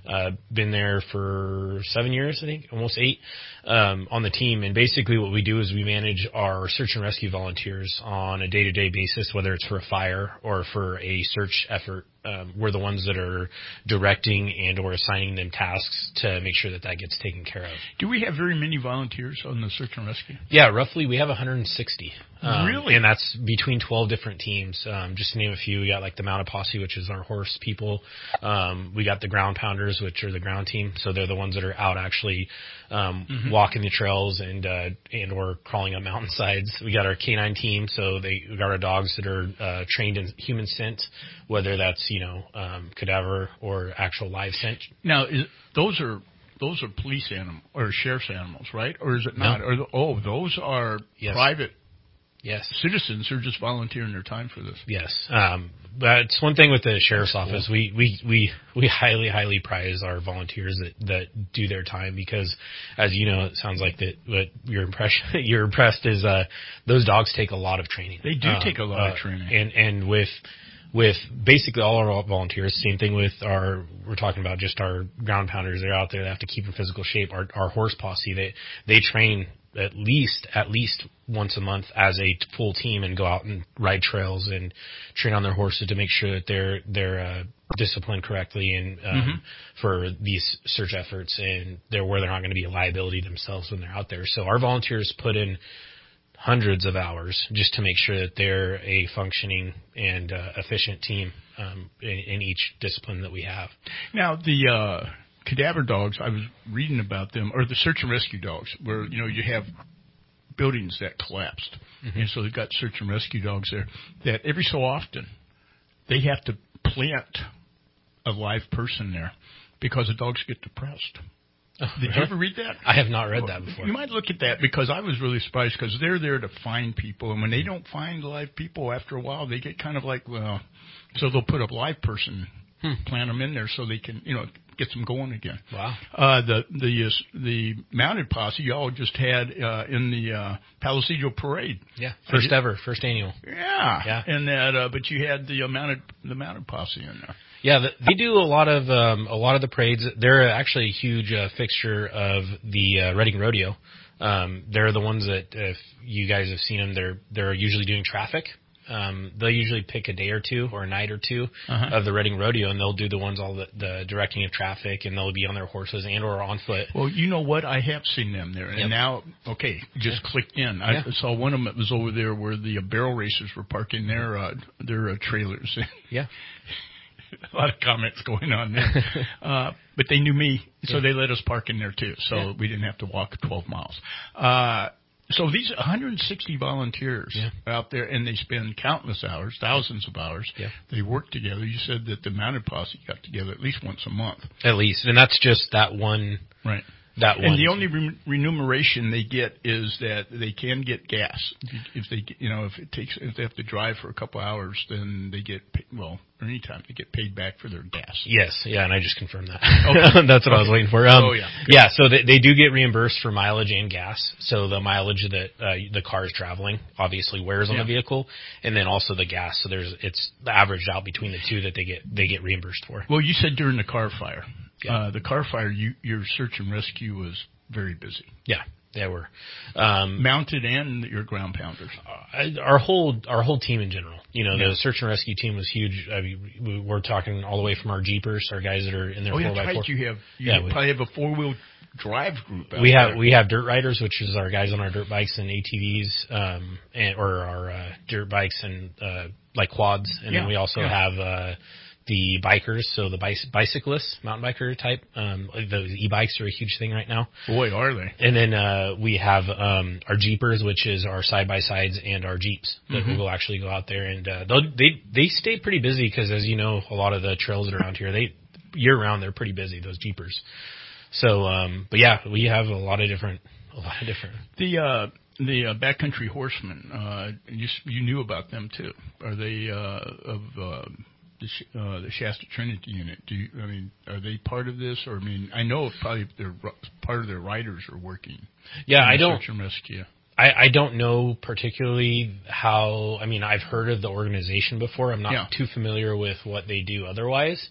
Uh, been there for seven years, I think, almost eight, um, on the team. And basically what we do is we manage our search and rescue volunteers on a day-to-day basis, whether it's for a fire or for a search effort. Um, we're the ones that are directing and or assigning them tasks to make sure that that gets taken care of. Do we have very many volunteers on the search and rescue? Yeah, roughly we have one hundred sixty. Um, Really? And that's between twelve different teams. Um, just to name a few, we got like the Mounted Posse, which is our horse people. Um, we got the Ground Pounders, which are the ground team. So they're the ones that are out actually um, Mhm. walking the trails and uh, and or crawling up mountainsides. We got our canine team, so they we got our dogs that are uh, trained in human scent, whether that's you know um, cadaver or actual live scent. Now, is, those are those are police animals or sheriff's animals, right? Or is it No. not? Or the, oh, those are Yes. private Yes. citizens who are just volunteering their time for this. Yes. Um, but it's one thing with the sheriff's office. We, we, we, we highly, highly prize our volunteers that, that do their time because, as you know, it sounds like that what your impression, you're impressed is, uh, those dogs take a lot of training. They do Uh, take a lot uh, of training. And, and with, with basically all our volunteers, same thing with our, we're talking about just our ground pounders. They're out there. They have to keep in physical shape. Our, our horse posse, they, they train at least, at least once a month as a full team and go out and ride trails and train on their horses to make sure that they're, they're, uh, disciplined correctly and, um, Mhm. for these search efforts and they're where they're not going to be a liability themselves when they're out there. So our volunteers put in hundreds of hours just to make sure that they're a functioning and uh, efficient team um, in, in each discipline that we have. Now, the uh, cadaver dogs, I was reading about them, or the search and rescue dogs, where, you know, you have buildings that collapsed. Mhm. And so they've got search and rescue dogs there that every so often they have to plant a live person there because the dogs get depressed. Oh, Did really? you ever read that? I have not read that before. You might look at that because I was really surprised because they're there to find people, and when they don't find live people, after a while they get kind of like, well, so they'll put a live person, Hmm. plant them in there so they can, you know, get them going again. Wow. Uh, the the uh, the mounted posse y'all just had uh, in the uh, Palisadro parade. Yeah, first ever, first annual. Yeah, Yeah. and that, uh, but you had the uh, mounted the mounted posse in there. Yeah, the, they do a lot of um, a lot of the parades. They're actually a huge uh, fixture of the uh, Reading Rodeo. Um, they're the ones that, if you guys have seen them, they're they're usually doing traffic. Um, they'll usually pick a day or two or a night or two Uh-huh. of the Reading Rodeo, and they'll do the ones all the, the directing of traffic, and they'll be on their horses and or on foot. Well, you know what? I have seen them there, and Yep. now, okay, just Yeah. clicked in. I Yeah. saw one of them that was over there where the uh, barrel racers were parking their uh, their uh, trailers. Yeah. A lot of comments going on there. uh, but they knew me, so Yeah. they let us park in there too, so Yeah. we didn't have to walk twelve miles. Uh, so these one hundred sixty volunteers Yeah. out there, and they spend countless hours, thousands of hours. Yeah. They work together. You said that the mounted posse got together at least once a month. At least, and that's just that one. Right. That And one. the only re- remuneration they get is that they can get gas. If they, you know, if it takes, if they have to drive for a couple hours, then they get, pay, well, or anytime they get paid back for their gas. Yes, yeah, and I just confirmed that. Okay. That's what I was Okay. waiting for. Um, Oh, yeah. Yeah, so they, they do get reimbursed for mileage and gas. So the mileage that uh, the car is traveling obviously wears on Yeah. the vehicle, and then also the gas. So there's it's averaged out between the two that they get they get reimbursed for. Well, you said during the car fire, Yeah. uh, the car fire, you, your search and rescue was very busy. Yeah, they were um, Mounted and your ground pounders. uh, our whole our whole team in general. You know, Yeah. the search and rescue team was huge. I mean, we, we're talking all the way from our Jeepers, our guys that are in their Oh, four that's by four. right. You have, you Yeah, we- probably have a four wheel drive group. Out We have there. we have dirt riders, which is our guys on our dirt bikes and A T Vs, um, and or our uh, dirt bikes and uh, like quads, and Yeah, then we also yeah. have uh, the bikers, so the bicy- bicyclists, mountain biker type. Um, those e-bikes are a huge thing right now. Boy, are they! And then uh, we have um, our Jeepers, which is our side by sides, and our Jeeps that Mhm. will actually go out there, and uh, they'll- they they stay pretty busy because, as you know, a lot of the trails that are around here, they year round they're pretty busy. Those Jeepers. So, um, but yeah, we have a lot of different, a lot of different. The uh, the uh, backcountry horsemen, uh, you s- you knew about them too. Are they uh, of uh, the Sh- uh, the Shasta Trinity unit? Do you, I mean, are they part of this? Or I mean, I know probably they're ru- part of their riders are working. Yeah, in I the don't. search and rescue. I, I don't know particularly how. I mean, I've heard of the organization before. I'm not Yeah. too familiar with what they do otherwise.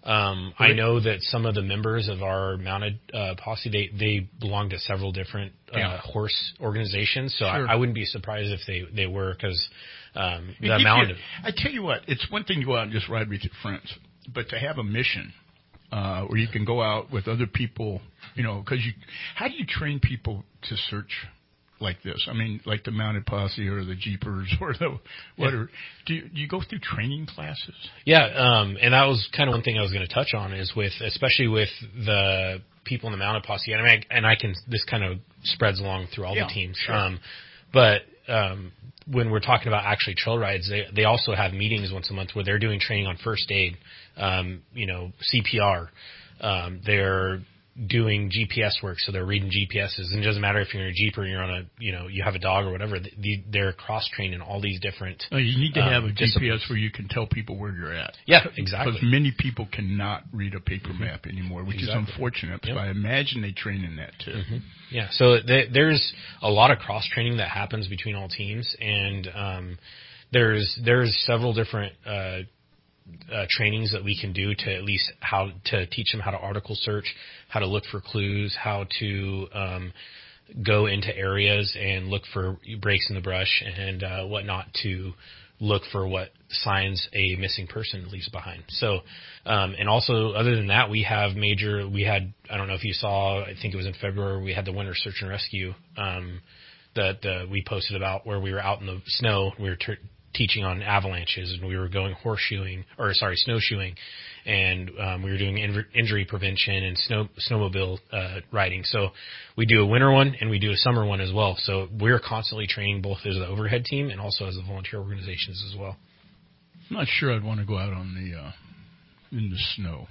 Um, I know that some of the members of our mounted uh, posse, they, they belong to several different uh, Yeah. horse organizations, so Sure. I, I wouldn't be surprised if they, they were, because um, the If amount you- of... I tell you what, it's one thing to go out and just ride with your friends, but to have a mission uh, where you can go out with other people, you know, because you, how do you train people to search like this? I mean, like the mounted posse or the jeepers or the whatever. Do, you, do you go through training classes? Yeah, um, and that was kind of one thing I was going to touch on is with, especially with the people in the mounted posse, and I, and I can, this kind of spreads along through all Yeah, the teams. sure. Um, but um, when we're talking about actually trail rides, they they also have meetings once a month where they're doing training on first aid, um, you know, C P R. Um, they're doing G P S work, so they're reading G P Ses. And it doesn't matter if you're in a Jeep or you're on a, you know, you have a dog or whatever. The, they're cross-trained in all these different. Oh, you need to um, have a G P S disciplines. where you can tell people where you're at. Yeah, exactly. Because many people cannot read a paper map anymore, which Exactly. is unfortunate. Yep. So I imagine they train in that too. Mm-hmm. Yeah, so th- there's a lot of cross-training that happens between all teams, and um, there's there's several different uh, uh, trainings that we can do to at least how to teach them how to article search, how to look for clues, how to um, go into areas and look for breaks in the brush and uh, whatnot to look for what signs a missing person leaves behind. So, um, and also other than that, we have major, we had, I don't know if you saw, I think it was in February, we had the winter search and rescue, um, that, uh, we posted about where we were out in the snow. We were ter- teaching on avalanches and we were going horseshoeing or sorry, snowshoeing. And, um, we were doing in- injury prevention and snow, snowmobile, uh, riding. So we do a winter one and we do a summer one as well. So we're constantly training both as the overhead team and also as the volunteer organizations as well. I'm not sure I'd want to go out on the, uh, in the snow,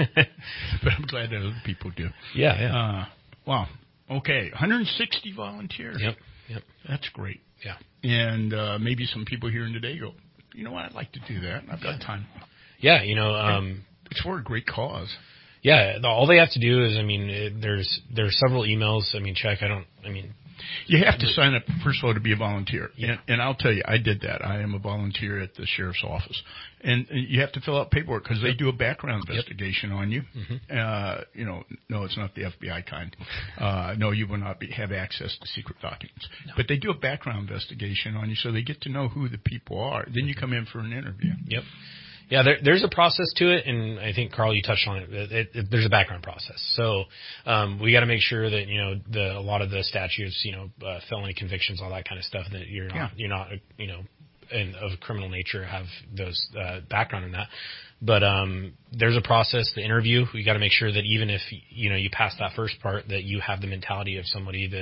but I'm glad that other people do. Yeah, yeah. Uh, wow. Okay. one hundred sixty volunteers. Yep. Yep. That's great. Yeah. And, uh, maybe some people hearing today go, you know what? I'd like to do that. I've got time. Yeah. You know, um, it's for a great cause. Yeah. The, all they have to do is, I mean, it, there's, there's several emails. I mean, check. I don't, I mean, you have to sign up, first of all, to be a volunteer. Yeah. And, and I'll tell you, I did that. I am a volunteer at the sheriff's office. And you have to fill out paperwork because they do a background investigation yep. on you. Mm-hmm. Uh, you know, no, it's not the F B I kind. Uh, no, you will not be, have access to secret documents. No. But they do a background investigation on you so they get to know who the people are. Then you come in for an interview. Yep. Yeah, there, there's a process to it, and I think, Carl, you touched on it. It, it, it there's a background process. So um, we got to make sure that, you know, the, a lot of the statutes, you know, uh, felony convictions, all that kind of stuff, that you're not, yeah. you're not, you know, and of criminal nature have those uh, background in that. But um, there's a process, the interview. We got to make sure that even if, you know, you pass that first part, that you have the mentality of somebody that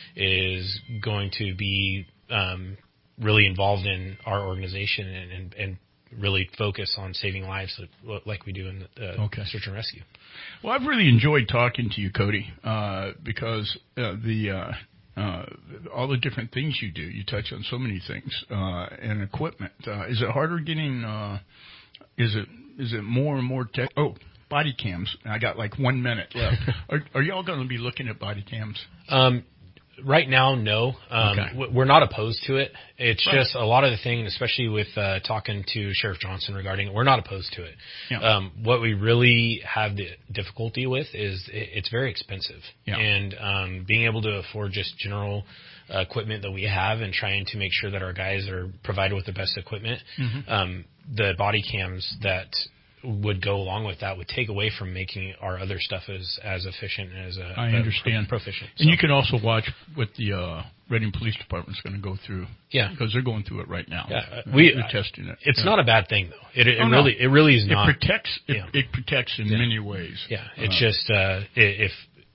is going to be um, really involved in our organization and, and, and really focus on saving lives like, like we do in the uh, okay. search and rescue. Well, I've really enjoyed talking to you, Cody, uh, because uh, the uh, uh, all the different things you do. You touch on so many things uh, and equipment. Uh, is it harder getting? Uh, is it is it more and more tech? Oh, body cams. I got like one minute left. are, are y'all going to be looking at body cams? Um, Right now, no. Um, okay. We're not opposed to it. It's right. just a lot of the thing, especially with uh, talking to Sheriff Johnson regarding it, we're not opposed to it. Yeah. Um, what we really have the difficulty with is it, it's very expensive. Yeah. And um, being able to afford just general uh, equipment that we have and trying to make sure that our guys are provided with the best equipment, mm-hmm. um, the body cams that would go along with that would take away from making our other stuff as as efficient and as a, I a understand pro- proficient. And so. you can also watch what the uh, Reading Police Department is going to go through. Yeah, because they're going through it right now. Yeah, we they're testing it. It's yeah. not a bad thing though. It, it oh, really no. it really is it not. It protects it, yeah. it protects in yeah. many ways. Yeah, it's uh, just uh, if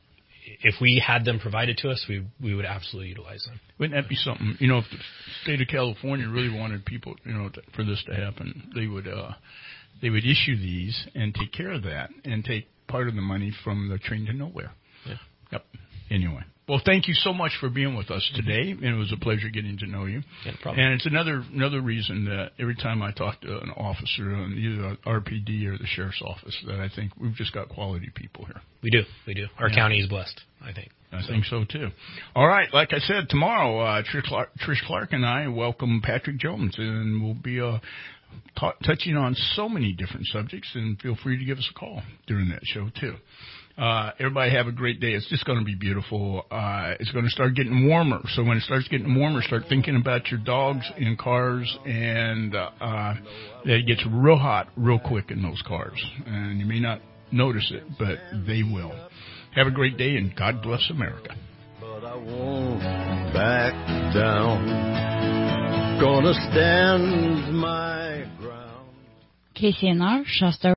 if we had them provided to us, we we would absolutely utilize them. Wouldn't that be something? You know, if the state of California really wanted people, you know, to, for this to happen, they would. Uh, They would issue these and take care of that and take part of the money from the Train to Nowhere. Yeah. Yep. Anyway. Well, thank you so much for being with us today, and it was a pleasure getting to know you. Yeah, no problem. And it's another another reason that every time I talk to an officer on either R P D or the Sheriff's Office, that I think we've just got quality people here. We do. We do. Our yeah. county is blessed, I think. I think so, too. All right. Like I said, tomorrow, uh, Trish, Clark, Trish Clark and I welcome Patrick Jones, and we'll be uh, ta- touching on so many different subjects, and feel free to give us a call during that show, too. Uh, everybody have a great day. It's just going to be beautiful. Uh, it's going to start getting warmer. So when it starts getting warmer, start thinking about your dogs in cars, and uh, uh, it gets real hot real quick in those cars. And you may not notice it, but they will. Have a great day, and God bless America. But I won't back down. Gonna stand my ground. K C N R, Shasta